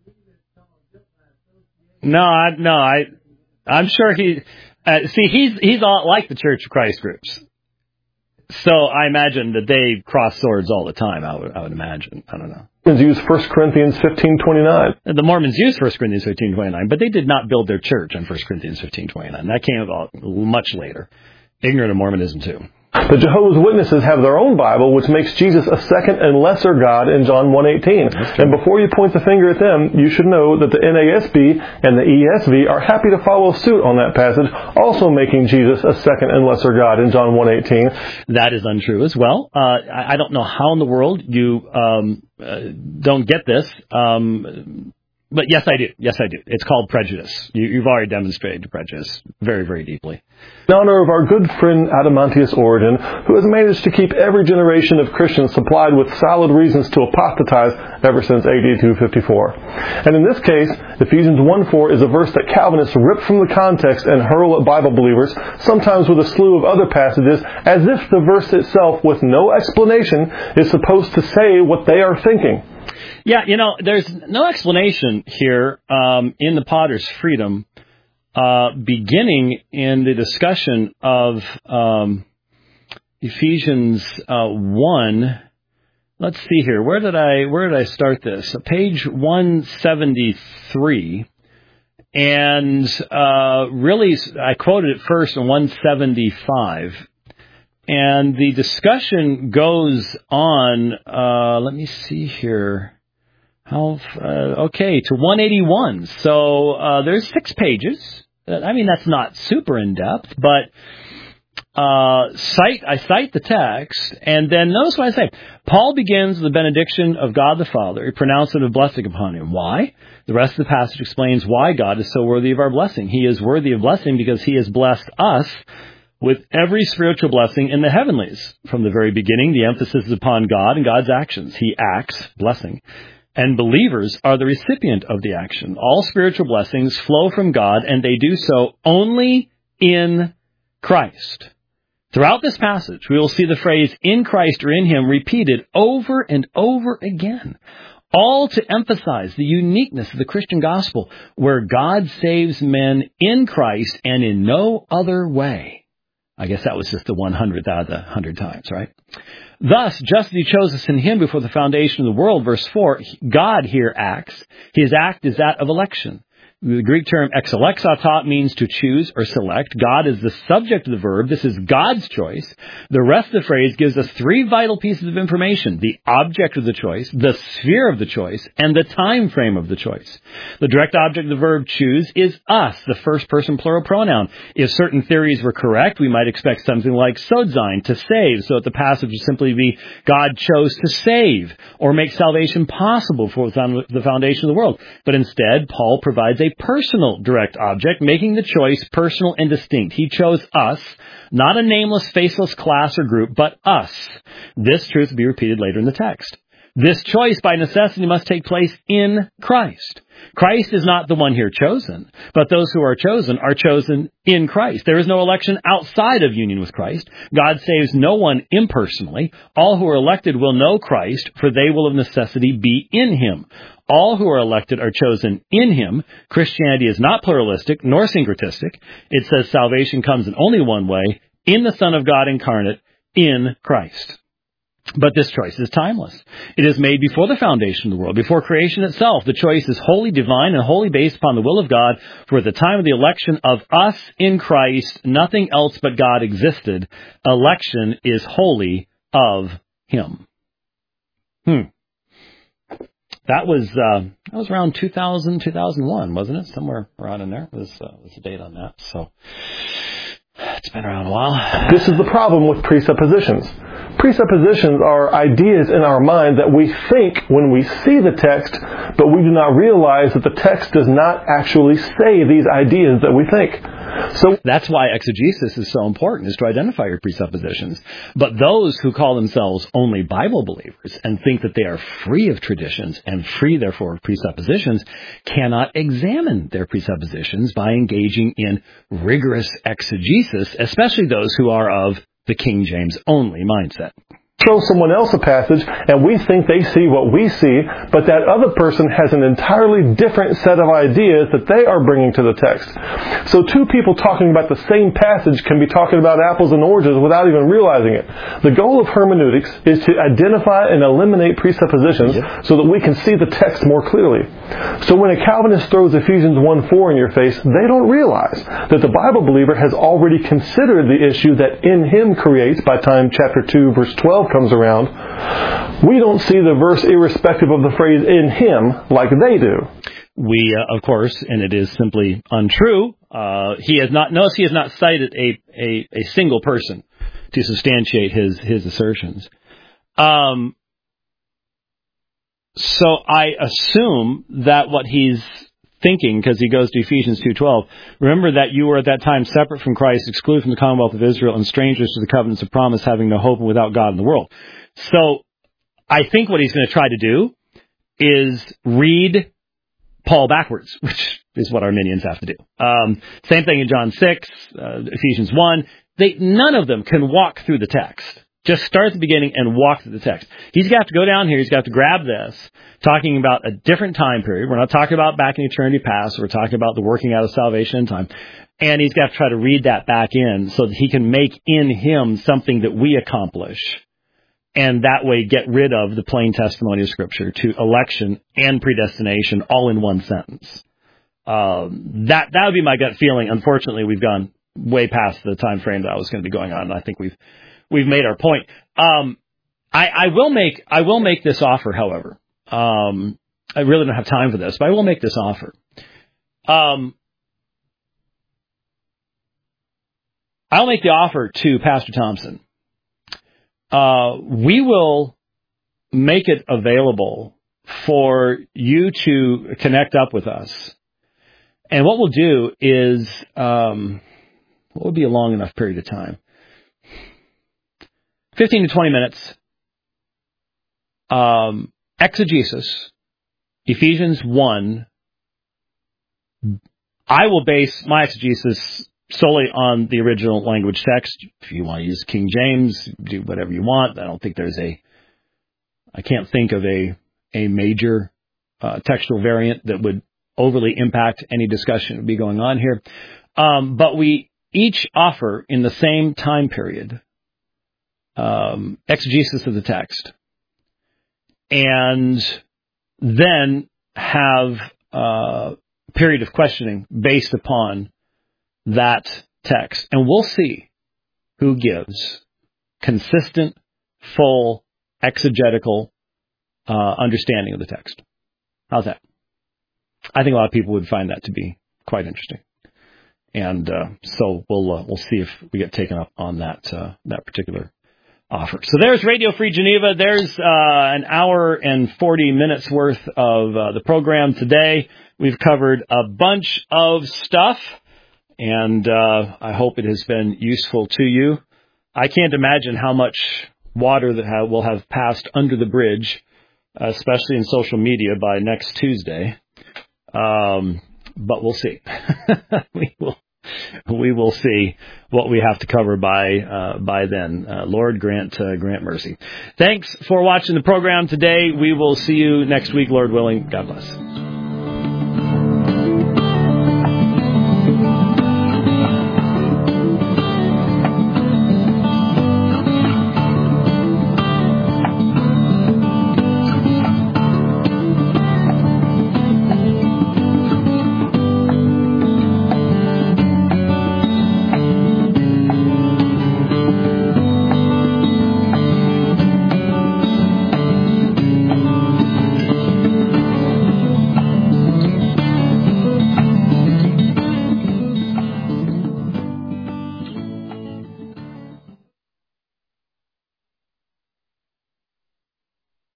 No, I'm sure he's all like the Church of Christ groups. So I imagine that they cross swords all the time. I would imagine. I don't know. Use 1 Corinthians 15:29. The Mormons use 1 Corinthians 15:29, but they did not build their church on 1 Corinthians 15:29. That came about much later. Ignorant of Mormonism too. The Jehovah's Witnesses have their own Bible, which makes Jesus a second and lesser God in John 1:18. And before you point the finger at them, you should know that the NASB and the ESV are happy to follow suit on that passage, also making Jesus a second and lesser God in John 1:18. That is untrue as well. I don't know how in the world you don't get this. But yes, I do. Yes, I do. It's called prejudice. You've already demonstrated prejudice very, very deeply. In honor of our good friend Adamantius Origen, who has managed to keep every generation of Christians supplied with solid reasons to apostatize ever since AD 254. And in this case, Ephesians 1:4 is a verse that Calvinists rip from the context and hurl at Bible believers, sometimes with a slew of other passages, as if the verse itself, with no explanation, is supposed to say what they are thinking. Yeah, there's no explanation here in the Potter's Freedom, beginning in the discussion of Ephesians 1. Let's see here. Where did I start this? Page 173. And really, I quoted it first in 175. And the discussion goes on, let me see here. To 181. So there's 6 pages. I mean, that's not super in-depth, but I cite the text, and then notice what I say. Paul begins with the benediction of God the Father, a pronouncement of blessing upon him. Why? The rest of the passage explains why God is so worthy of our blessing. He is worthy of blessing because he has blessed us with every spiritual blessing in the heavenlies. From the very beginning, the emphasis is upon God and God's actions. He acts, blessing. And believers are the recipient of the action. All spiritual blessings flow from God, and they do so only in Christ. Throughout this passage, we will see the phrase in Christ or in Him repeated over and over again, all to emphasize the uniqueness of the Christian gospel, where God saves men in Christ and in no other way. I guess that was just the 100th out of the 100 times, right? Thus, just as He chose us in Him before the foundation of the world, verse 4, God here acts. His act is that of election. The Greek term exalexatot means to choose or select. God is the subject of the verb. This is God's choice. The rest of the phrase gives us three vital pieces of information: the object of the choice, the sphere of the choice, and the time frame of the choice. The direct object of the verb choose is us, the first person plural pronoun. If certain theories were correct, we might expect something like sodzine, to save, so that the passage would simply be God chose to save or make salvation possible for the foundation of the world. But instead, Paul provides a personal direct object, making the choice personal and distinct. He chose us, not a nameless, faceless class or group, but us. This truth will be repeated later in the text. This choice, by necessity, must take place in Christ. Christ is not the one here chosen, but those who are chosen in Christ. There is no election outside of union with Christ. God saves no one impersonally. All who are elected will know Christ, for they will of necessity be in Him. All who are elected are chosen in Him. Christianity is not pluralistic nor syncretistic. It says salvation comes in only one way, in the Son of God incarnate, in Christ. But this choice is timeless. It is made before the foundation of the world, before creation itself. The choice is wholly divine and wholly based upon the will of God. For at the time of the election of us in Christ, nothing else but God existed. Election is wholly of Him. That was around 2000, 2001, wasn't it? Somewhere around in there was a date on that. So it's been around a while. This is the problem with presuppositions. Presuppositions are ideas in our mind that we think when we see the text, but we do not realize that the text does not actually say these ideas that we think. So that's why exegesis is so important, is to identify your presuppositions. But those who call themselves only Bible believers and think that they are free of traditions and free, therefore, of presuppositions, cannot examine their presuppositions by engaging in rigorous exegesis, especially those who are of the King James only mindset. Show someone else a passage and we think they see what we see, but that other person has an entirely different set of ideas that they are bringing to the text. So two people talking about the same passage can be talking about apples and oranges without even realizing it. The goal of hermeneutics is to identify and eliminate presuppositions so that we can see the text more clearly. So when a Calvinist throws Ephesians 1:4 in your face, they don't realize that the Bible believer has already considered the issue that in Him creates by time chapter 2 verse 12 comes around. We don't see the verse irrespective of the phrase in Him like they do. We, of course, and it is simply untrue, he has not cited a single person to substantiate his assertions. So I assume that what he's thinking, because he goes to Ephesians 2:12, remember that you were at that time separate from Christ, excluded from the commonwealth of Israel, and strangers to the covenants of promise, having no hope and without God in the world. So I think what he's going to try to do is read Paul backwards, which is what Arminians have to do. Same thing in John 6, Ephesians 1. None of them can walk through the text. Just start at the beginning and walk through the text. He's got to go down here. He's got to grab this, talking about a different time period. We're not talking about back in eternity past. We're talking about the working out of salvation in time. And he's got to try to read that back in so that he can make in Him something that we accomplish. And that way get rid of the plain testimony of Scripture to election and predestination all in one sentence. That would be my gut feeling. Unfortunately, we've gone way past the time frame that I was going to be going on. And I think we've made our point. I will make this offer, however. I really don't have time for this, but I will make this offer. I'll make the offer to Pastor Thompson. We will make it available for you to connect up with us. And what we'll do is, what would be a long enough period of time? 15 to 20 minutes. Exegesis. Ephesians 1. I will base my exegesis solely on the original language text. If you want to use King James, do whatever you want. I don't think I can't think of a major textual variant that would overly impact any discussion that would be going on here. But we each offer in the same time period exegesis of the text, and then have a period of questioning based upon that text. And we'll see who gives consistent, full, exegetical understanding of the text. How's that? I think a lot of people would find that to be quite interesting. And so we'll see if we get taken up on that particular offer. So there's Radio Free Geneva. There's an hour and 40 minutes worth of the program today. We've covered a bunch of stuff, and I hope it has been useful to you. I can't imagine how much water that will have passed under the bridge, especially in social media, by next Tuesday. But we'll see. We will see what we have to cover by then. Lord, grant mercy. Thanks for watching the program today. We will see you next week, Lord willing. God bless.